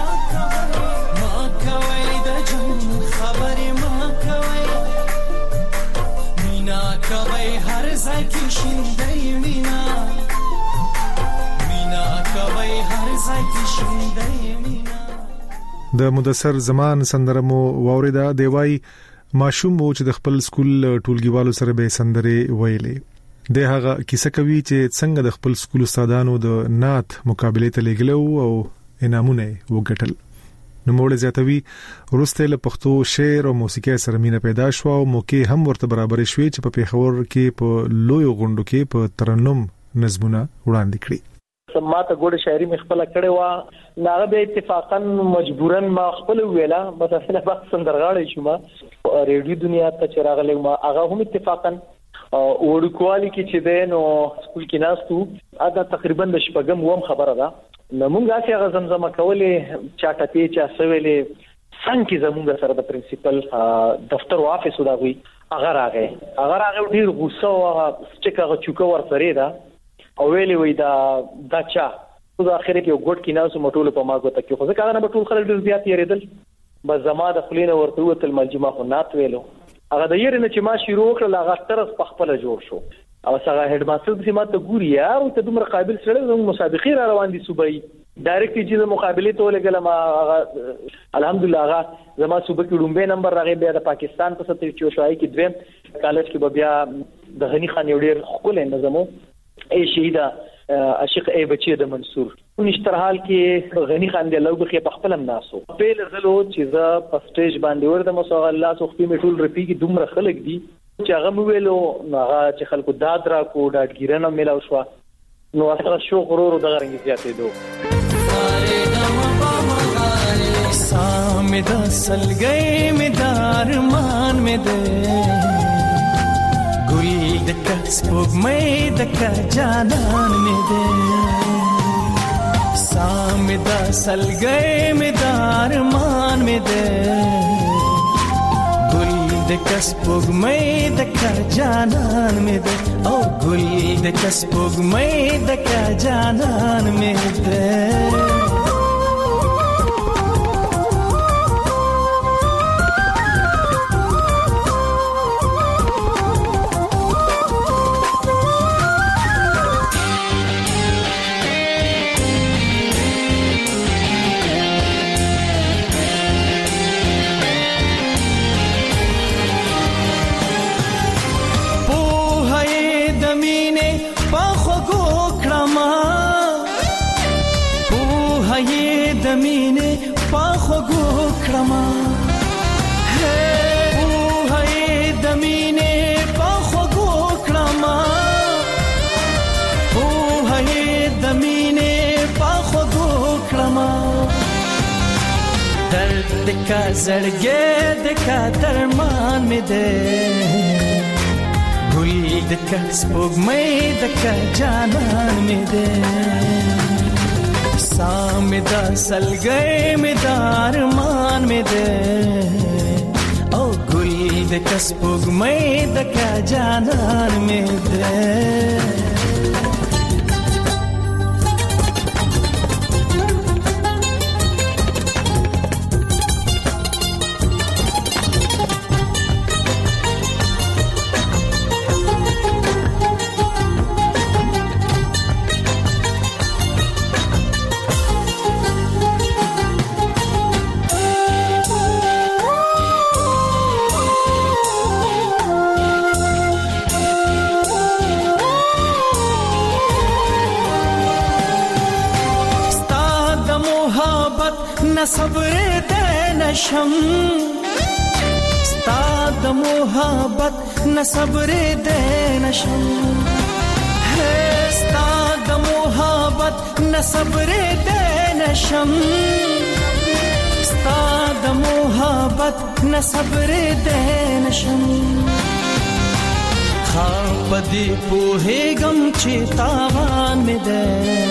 د جنگ خبرې ما کوي مینا کوي هر ځای کې شیندای مینا کوي هر ځای کې شیندای مینا. د مدثر زمان سندره مو واوریدا دی وای ماشوم مو چې د خپل سکول ټولګیوالو سره به سندره ویلې د هغه کیسه کوي چې څنګه د خپل سکول استادانو د نعت مقابله ته لګلو او انعامونه وګټل. نو موږ زیاتوي ورسته له پښتو شعر او موسیقي سره مینه پیدا شو او موقع هم ورته برابر شوې چې په پیښور کې په لوی غونډو کې په ترنم نظمونه وړاندې کړي. سماته ګوډه شاعري مې خپل کړې و ناغه به اتفاقا مجبورا ما خپل ویلا بس اصله بس سندرغاړې شوم ریډیو دنیا ته چراغلې ما هغه هم اتفاقا وړکوالي کې چې دین او سکول کې ناستو اګه تقریبا د شپږم وم خبره ده نو مونږه چې هغه زمزمه کولې چاټه پی چا سویلې څنګه زمونږ سره د پرنسپل دفتر او افیس وداوي هغه راغی ډیر غوسه او چې هغه چوکا ور سره ده او ویلې وای دا چا په اخر کې یو ګډ کې ناسو مټول په ما کوته کې خو ځکه نه ټول خلک ډیر زیات یریدل بس زما د خلینو ورته وتل ملجمه خو نات ویلو هغه د یری نه چې ما شروع کړل هغه طرز په خپل جوړ شو او څنګه هډ ماستر د سیمه ته ګوري یار او ته دومره قابل سره د مسابقې را روان دي صوبای ډایرکټ چې د مقابله ته لګل ما الحمدلله هغه زما صوبې کې ډومبه نمبر راغی بیا د پاکستان په 74 کې دویم کالج کې بیا د غنی خان یو ډیر خپل نظمو ای شهیدا عاشق ای بچی د منصور نشتر حال کې غنی خان دی لوګ کې په خپل ناسو په لزلو چې ز په سټیج باندې ورته مسو الله سو خپل میټول رفیق دومره خلک دي چې هغه ویلو هغه چې خلکو داد را کو ډاډګیرنه ملاو شو نو هغه شو غرور دغه رنګ زیاتې دو سامد سلګي مدار مان مې ده دکا سپوږمۍ دکا جانان مې ده سامدا سلګي مې دار مان مې ده ګل دکا سپوږمۍ دکا جانان مې ده او ګل دکا سپوږمۍ دکا جانان مې ده مینه پاخو ګو کړما هه او هي د مینه پاخو ګو کړما او هي د مینه پاخو ګو کړما درد کا زړګې د کا درمان مې ده ګل د کا سپوږمۍ د کا جانان مې ده سامدا سلګي مدار مان مې ده او ګل د کسبګمې د کا جانان مې ده صبر دې نشم ستا د محبت نه صبر دې نشم ستا د محبت نه صبر دې نشم ستا د محبت نه صبر دې نشم خاپ دې په هیګم چې تاوان مې ده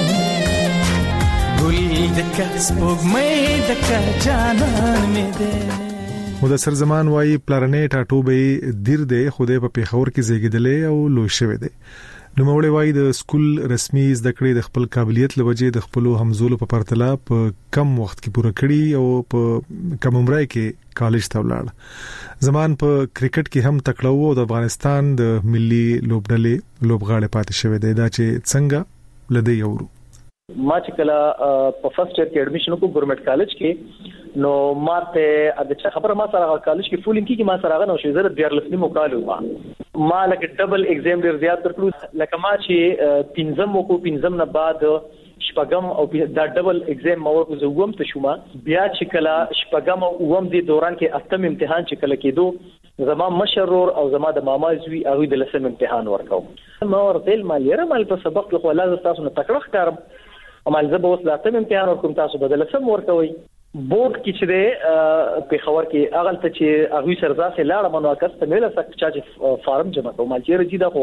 مدثر زمان وای پلانټ اټوبې دیر دې خوده په پیښور کې زیږیدلې او لوی شوی دی نو مولوی وای د سکول رسمي زده کړې د خپل قابلیت لوجه د خپل همزولو په پرتله په کم وخت کې پوره کړي او په کم عمر کې کالج ته ولاړ. زمان په کرکټ کې هم تکړه وو. د افغانستان د ملي لوبډلې لوبغاړي پاتې شوی دی. دا چې څنګه لدی یورو ما چې کله په فرست ایئر کې اډمیشن وکړ ګورنمنت کالج کې نو ماته د چا خبره ما سره کالج کې فولینګ کې ما سره غنو شو زره 14 نیمو کالو ما لکه ډبل ایگزام ډیر زیات ترکلو لکه ما چې پنځم وکړو پنځم نه بعد شپږم او دا ډبل ایگزام ما ورکو زوم ته شوم بیا چې کله شپږم او اوم دی دوران کې اتم امتحان چې کله کېدو زما مشرور او زما د ماما زوی هغه د لسم امتحان ورکاو ما ورتل مالیره مال په سبق خو لازم تاسو نه تکړه ښکارم امال زه به اوس د اتم امتحان ورکوم تاسو به د لسم ورکوي. بورډ کې چې په خبر کې اغل ته چې هغه سرځه لاړه منوکس ته مله سک چې فارم جمع کوم چې رجی دا خو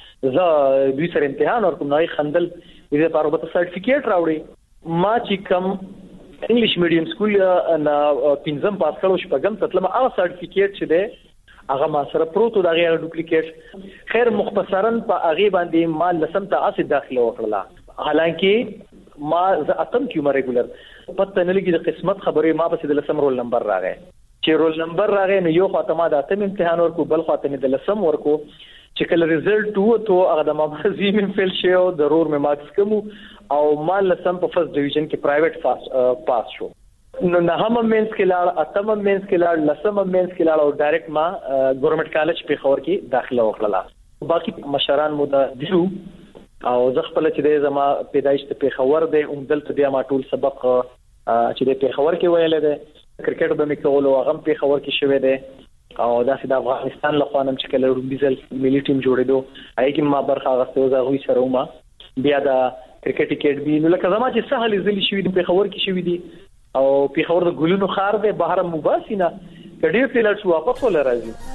زه دوی سره امتحان ورکوم نه خندل دې لپاره به سرټیفیکیټ راوړي. ما چې کم انګلیش میډیم سکول نه پنځم پاس کړو شپږم تطلم هغه سرټیفیکیټ چې ده هغه ما سره پروتو دغه ډوپلیکیټ خیر مختصرا په هغه باندې ما لسم ته اسې داخله وکړه. حالانکه ما ز اتم کیو ریګولر پته نه لګي د قسمت خبرې ما بس د لسم رول نمبر راغی چې رول نمبر راغی نو یو خاطر ما د اتم امتحان ورکو بل خاطر د لسم ورکو چې کله ریزلټ وو ته هغه د مازی من فیل شو ضرور مې مارکس کم او ما لسم په فرست ډیویژن کې پرایویټ پاس شو. نو نه هم مینس کې لاړ اتم مینس کې لاړ لسم مینس کې لاړ او ډایرکټ ما ګورنمنت کالج په خور کې داخله وکړه. باقي مشران مو د دیو او زه خپل چې د زما پیدایش ته پیښور دی دلته بیا ما ټول سبق چې د پیښور کې ویل دی کرکټ به مې کول او هغه پیښور کې شوی دی او داسې د افغانستان له خوا نم چې کله رومبیزل ملي ټیم جوړېدو هغه کې ما برخه غوښته زه غوي سره ما بیا د کرکټ اکیډمي نو لکه زما چې سهل زلی شوی دی پیښور کې شوی دی او پیښور د ګلونو خار دی بهر مباسینه کډیر تل شو واپس ول راځي.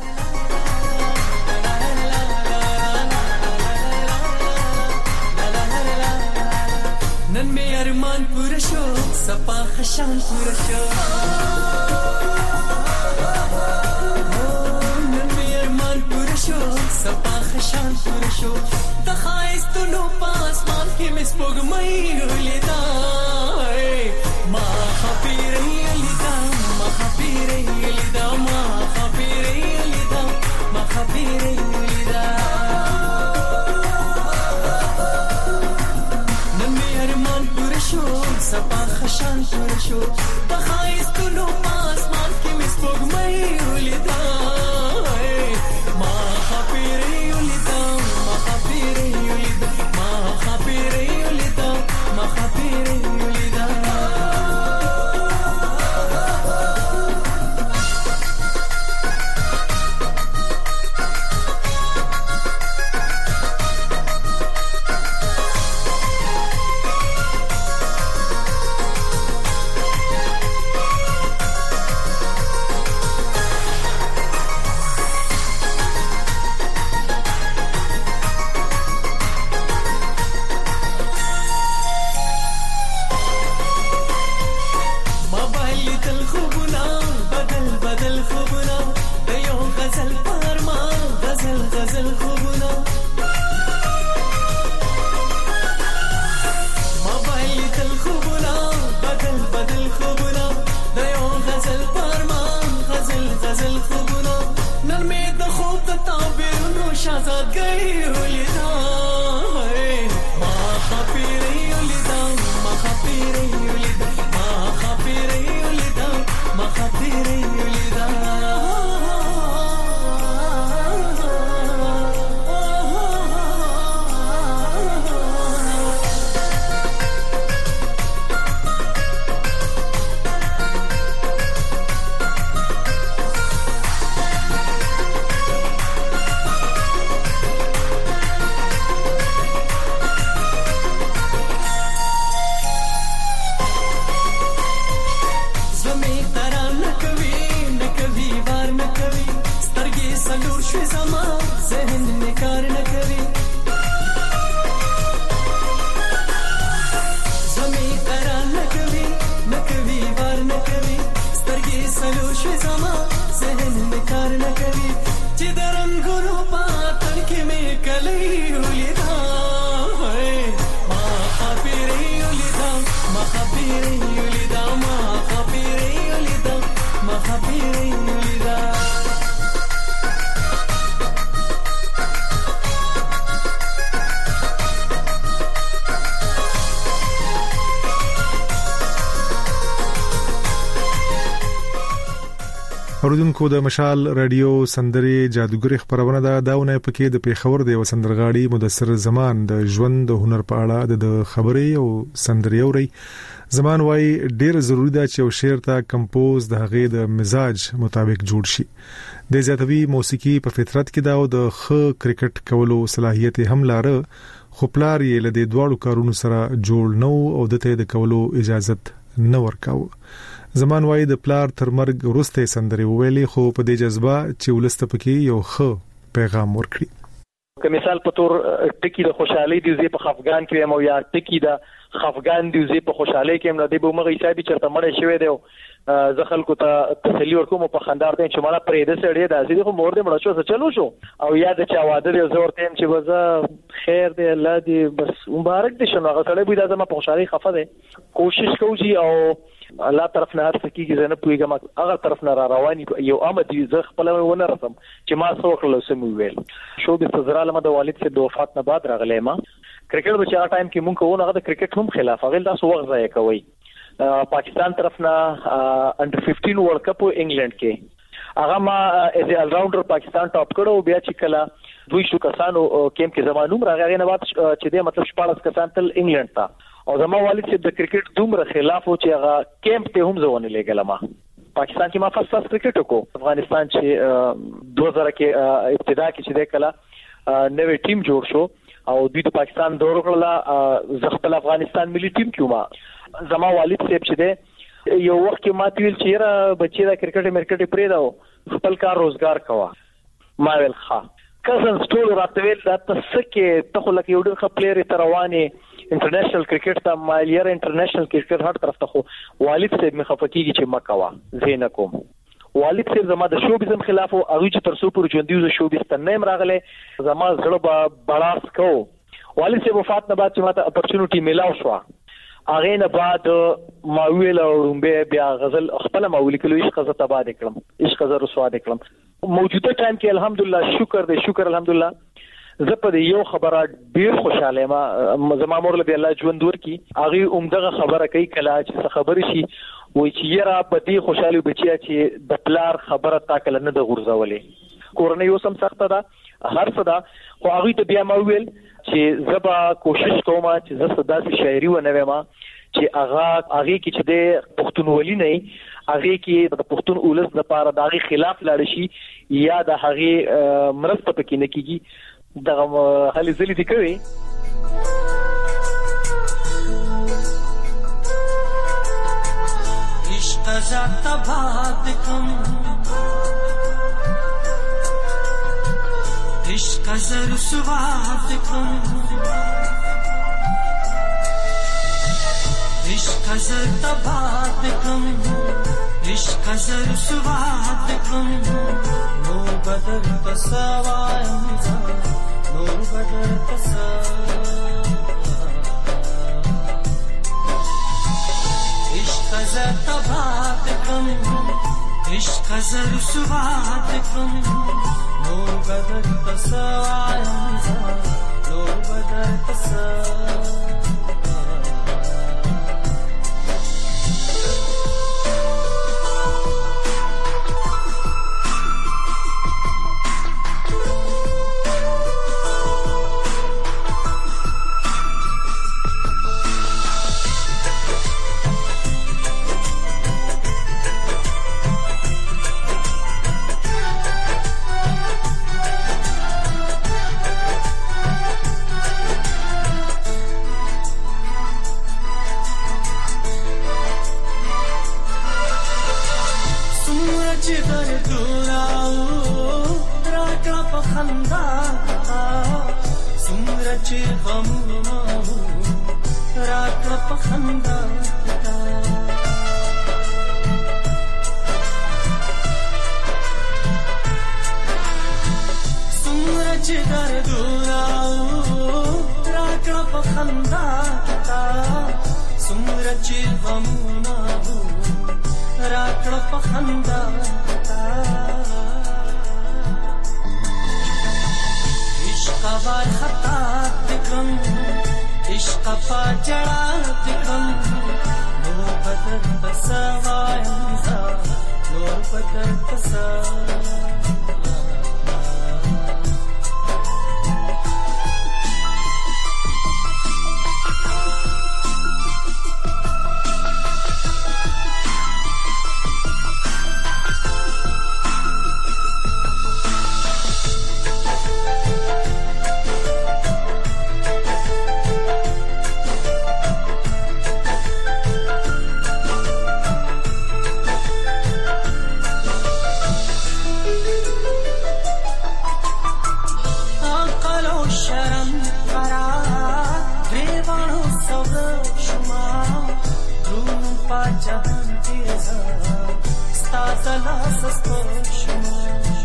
نن می ارمان پورا شو سپا خشان پورا شو نن می ارمان پورا شو سپا خشان پورا شو د خایستونو پاسمان کې مس پګمای ولیدا ما خپیرې لیدا ما خپیرې لیدا ما خپیرې لیدا ما خپیرې لیدا سپا خشان پورا شو د خایستونو پاسمان کې مس پګمای ولیدا ما خپیرې ولیدا ما خپیرې ولیدا ما خپیرې ولیدا ما خپیرې ولیدا چې درنګونو پاتل کې مې کلی ولیدا اوردونکو د مشال رادیو سندري جادوګر خبرونه داونه پکې د پیښور د وسندرغاړي مدثر زمان د ژوند د هنر په اړه د خبرې او سندري اوري. زمان وای ډیر ضروری ده چې یو شعر ته کمپوز د هغې د مزاج مطابق جوړ شي. د زیاتوي موسیقي په فطرت کې دا او د خ کرکټ کولو صلاحیت هم لاره، خو پلار یې له دې دواړو کارونو سره جوړ نو او دته د کولو اجازه نه ورکاو. زمان وای د پلار تر مرګ وروسته سندري ویلي، خو په دې جذبه چې ولست پکې یو خ پیغام ورکړي. که مثال په تور ټکی د خوشحالي دی زی په خفګان کې مو یا ټکی د خفګان دی زی په خوشحالي کې نه دی به مغه حسابي چرته مړ شوی دی زه خلکو ته تسلی ورکوم په خندار ته چې مالا پرې د سړی د ازي خو مور دې مړ شو چلو شو او یا د چا واده دی زه ورته چې وزه خیر دی الله دې بس مبارک دي شنو هغه سړی به د زما په خوشحالي خفه دی کوشش کوي او الله طرف نه هر څه کیږي زنه پويګم هغه طرف نه را رواني یو آمد زه خپل ونه رسم چې ما څو کړل سم ویل شو به سزرا لمه د والد سره د وفات نه بعد راغلی ما کرکټ په چا ټایم کې مونږ کوو هغه د کرکټ هم خلاف هغه تاسو وخت ضایع کوي. پاکستان طرف نه انډر 15 ورلد کپ انګلند کې هغه ما از ال راونډر پاکستان ټاپ کړو بیا چې کله دوی شو کسانو کیمپ کې زمانوم راغی نه بعد چې د مطلب 14 کسان تل انګلند ته او زما والد چې د کرکټ دومره خلاف و چې هغه کیمپ ته هم ځونه لګل ما پاکستان کې ما فرست کرکټ وکړو. افغانستان چې 2000 کې ابتدا کې چې د کله نوې ټیم جوړ شو او دوی د پاکستان دور کړل زغپل افغانستان ملي ټیم کې ما زما والد صاحب چې ده یو وخت کې ما تیل چیرې بچی دا کرکټ مرکټ پرې دا خپل کار روزګار کوا ما ویل ښه کزن سټول راتویل دا تسکه ته خو لکه یو ډېر خپلیر تروانی انټرنیشنل کرکټ ته مالیر انټرنیشنل کرکټ هر طرف ته خو والد صاحب مخفقيږي چې مکوا زین کوم والد صاحب زما د شوبیزم خلاف او هغه چې تر څو پر ژوندۍ شوبیز ته نیم راغله زما زړه به بلاس کو. والد صاحب وفات نه بعد چې ماته اپورچونټی میلاو شو هغه نه بعد ما ویل اورمبه بیا غزل خپل ما ولیکلو عشق غزه تبا دکړم عشق غزه رسوا دکړم. موجوده ټایم کې الحمدلله شکر الحمدلله زه په یو خبره ډیر خوشاله ما زما مور له الله ژوند ورکی هغه عمدغه خبره کوي کله چې خبرې شي وای چې یرا په دې خوشاله بچیا چې د پلار خبره تاکل نه د غورځولې کورنۍ اوسم سخته ده هر څه ده خو هغه ته بیا ما ویل چې زبا کوشش کوم چې زه صدا شاعري و نه وما چې هغه کې چې د پښتونولي نه هغه کې د پښتون اولس لپاره د هغه خلاف لاړ شي یا د هغه مرسته پکې نه کیږي دغه هلي ځلې دي کوي. عشق زات باد کم عشق زر سواد کم عشق زر باد کم عشق زر سواد کم نو بدل تسوایم نور بدر تسا عشق زر تباد کم عشق زر سواد کم نور بدر تسا نور بدر تسا نور بدر تسا جهان تیزا ستا د لاس سپوږمۍ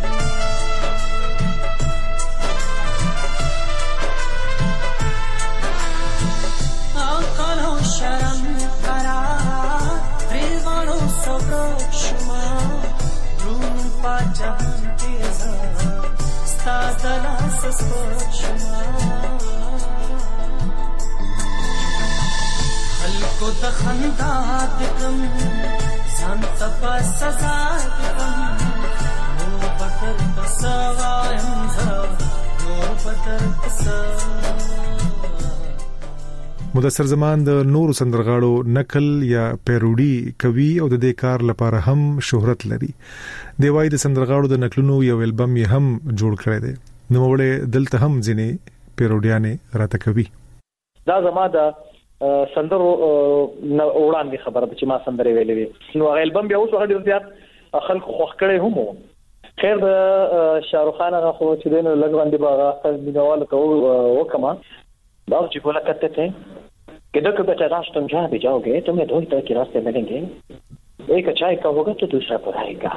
عقل او شرم قرار پریوانو سپوږمۍ روم په جهان تیزا ستا د لاس سپوږمۍ خلکو د خندا دکم ځان ته په سزا دکم نور بدر تسا وایم نور بدر تسا مدثر زمان د نورو سندرغاړو نقل یا پیروډي کوي او د دې کار لپاره هم شهرت لري. دی وايي د سندرغاړو د نقلونو یو البم یې هم جوړ کړی دی. نو وړه دلته هم ځینې پیروډیانې راته کوي. دا زما د سندرو وړاندې خبره ده چې ما سندرې ویلې وي. نو هغه البم بیا اوس هغه ډیر زیات خلک خوښ کړي هم خیر د شاهرخ خان هغه خو چې دین لږ باندې باغ خپل دیواله کو وکما बाबू जी बोला करते थे कि देखो बेटा रास्ते में जहाँ भी जाओगे तुम्हें ढूंढ तरह के रास्ते मिलेंगे, एक अच्छाई का होगा तो दूसरा बुराई का।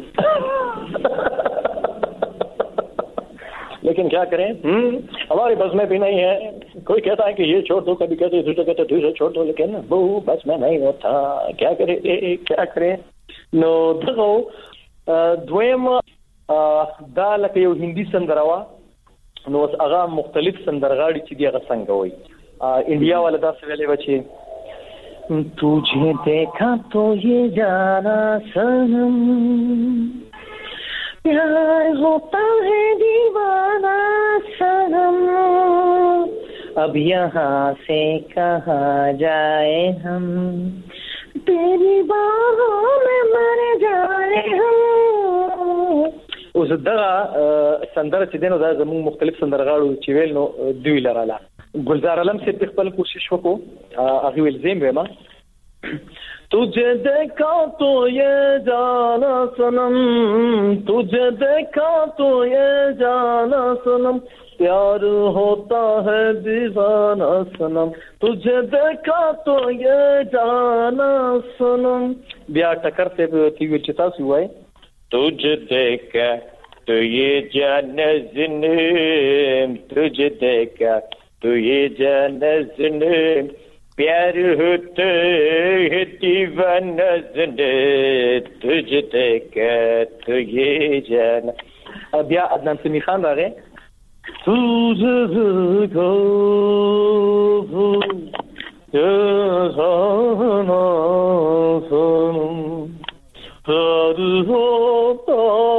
लेकिन क्या करें, हमारी बस में भी नहीं है। कोई कहता है कि ये छोड़ दो, कभी कहते दूसरे कहते दूसरे छोड़ दो, लेकिन वो बस में नहीं होता। क्या करें क्या करें। नो देखो द्वयम دا لکه یو هندي سندروا نو هغه مختلف سندرغاړي چې دی هغه څنګه وای انډیا والا دا څه ویلې و چې तुझे देखा तो ये जाना सनम प्यार होता है दीवाना सनम अब यहाँ से कहाँ जाए हम तेरी बाहों में मर जाए हम اوس دغه سندره چې دینو دا زموږ مختلف سندرغاړو چې ویل نو دوی لراله گلزار علم سے خپل کوشش وکړو هغه ول زم وېما तुझे देखा तो ये जाना सनम तुझे देखा तो ये जाना सनम प्यार होता है दीवाना सनम तुझे देखा तो ये जाना सनम بیا ټکر ته کی وچ تاسو وای तुझे देखा तो ये जाना सनम तुझे देखा तो ये जाना सनम प्यार होता है दीवाना सनम तुझे देखा तो ये जाना بیا عدنان سمی خان راغی तुझे देखा ये जाना सनम प्यार होता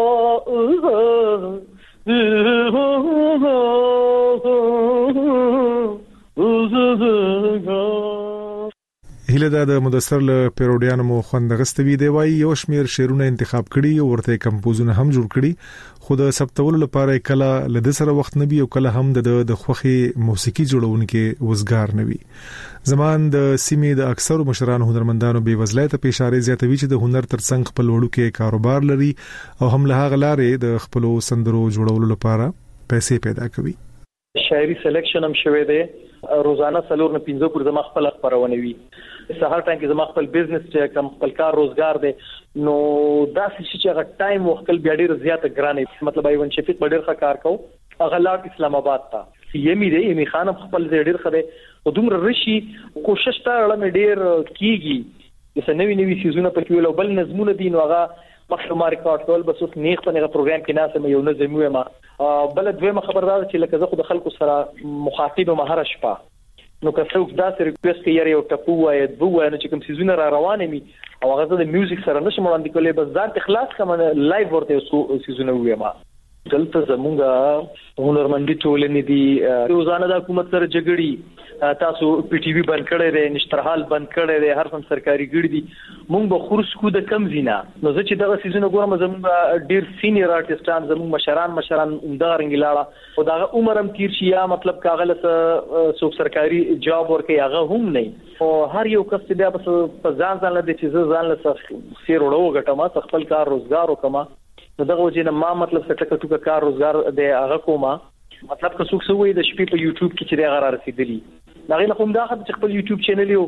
هله دا د مدثر له پیروډیانو مو خوند غستوي دی وای یو شمیر شعرونه انتخاب کړي او ورته کمپوزونه هم جوړ کړي خو د ثبتولو لپاره کله لد سره وخت نبي او کله هم د خوخي موسیقي جوړونکو وزګار نوي زمان د سیمې د اکثر مشرانو هنرمندانو به وزلای ته اشاره زیاتوي چې د هنر ترڅنګ خپل وړو کې کاروبار لري او هم له غلارې د خپل سندرو جوړولو لپاره پیسې پیدا کوي. شاعري سلیکشن هم شوه دی روزانه سلور نه 15 پر زما خپل خبرونه وي سهار ټایم کې زما خپل بزنس چې کم خپل کار روزګار دی نو دا چې هغه ټایم وخت بیا ډیر زیاته ګرانه مطلب ایون شفیق ډیر ښه کار کو اغلار اسلام آباد ته یمی دی یمی خان خپل ډیر خره او دومره رشي کوشش تا لړم ډیر کیږي چې نوې نوې سيزونه پکې ول بل نظمونه دي نو هغه مخلوق ریکارډ کول بس اوس نیغ په هغه پروګرام کې ناسه یو نظم ما بل دویمه خبردار چې لکه زه خو د خلکو سره مخاطب مهاره شپه نو که څوک دا سره ریکوست کوي یو ټپو وای دو وای نو چې کوم سيزونه را روانه می او هغه د میوزیک سره نشم وړاندې کولای بس ځان اخلاص کوم لایو ورته سيزونه ویما دلته زمونږه هنرمندي ټولنې دي روزانه د حکومت سره جګړې تاسو پی ټي وی بند کړی دی نشترحال بند کړی دی هر څوم سرکاري ګړي دي مونږ به خورس کو د کم زینا نو چې دغه سيزونه ګورم زمونږ ډیر سینیئر آرټستان زمونږ مشران عمده رنګلاړه او دا عمر هم تیر شي یا مطلب کاغله څوک سرکاري جاب ورکي هغه هم نه او هر یو کس بیا په ځان ځان له چې ځان له سیر وړو غټما خپل کار روزګار وکما نو دغه وجه ما مطلب څه ټکه کار روزګار دی هغه کومه مطلب که څوک سوي د شپې په یوټیوب کې چې دا غره رسیدلی دا غي نه کوم دا چې خپل یوټیوب چینل یو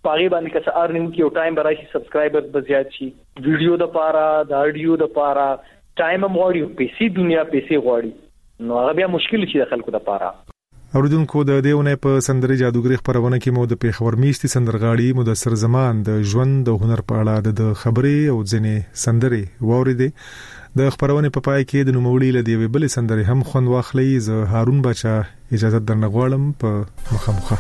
پاغي باندې که ارنینګ کې یو ټایم براشي سبسکرایبر بزیات شي ویډیو د پاره د اډیو د پاره ټایم موړي پیسې دنیا پیسې غواړي نو هغه بیا مشکل شي د خلکو د پاره اوردونکو د دیونه په سندري جادوګری خبرونه کې مو د پیښور میشتي سندرغاړي مدثر زمان د ژوند د هنر په اړه د خبرې او ځنې سندري ووریدې د خبرونه په پای کې د نوموړي لدی بل سندري هم خوند واخلي ز هارون بچا اجازه درنغوالم په مخامخه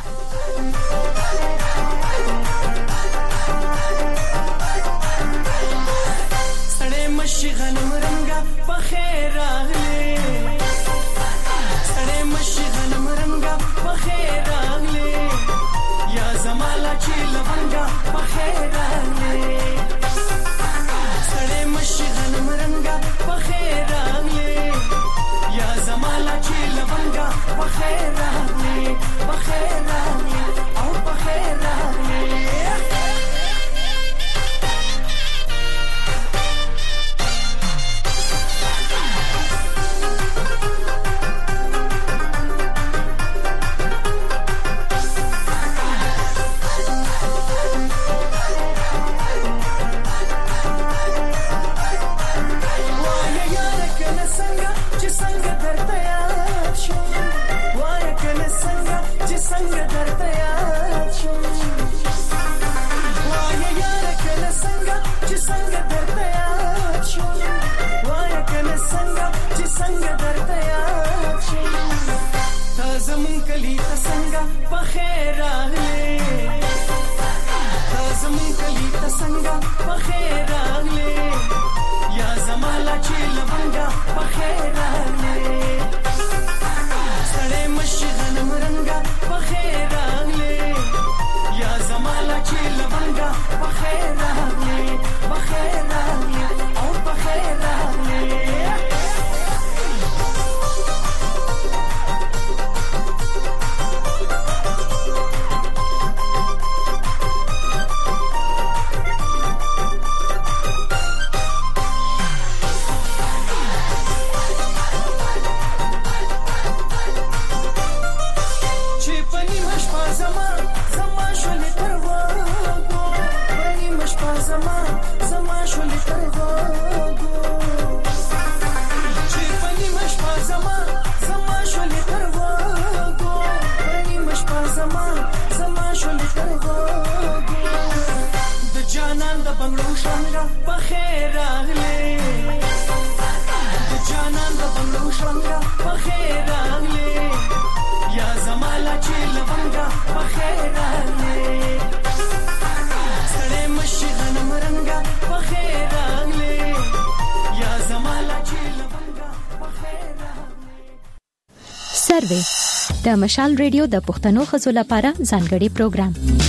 سروې د مشال ریډیو د پښتنو خزو لپاره ځانګړي پروګرام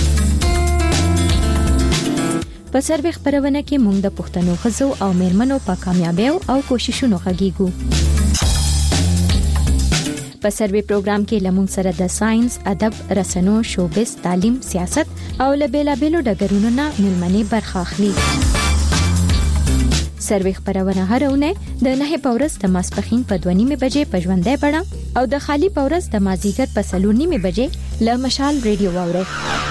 په سروې خبرونه کې موږ د پښتنو خزو او میرمنو په کامیابیو او کوششونو غږیږو په سروې پروګرام کې لمون سره د ساينس ادب رسنو شوبس تعلیم سیاست او لبیلابیلو ډګرونو نه ملمنې برخه اخلي سروې خبرونه هرونه د 9 پورس د ماسپخین په 2:30 بجې په ژوندۍ بڼه او د خالی پورس د مازیګر په 3:30 بجې له مشال ریډیو واوري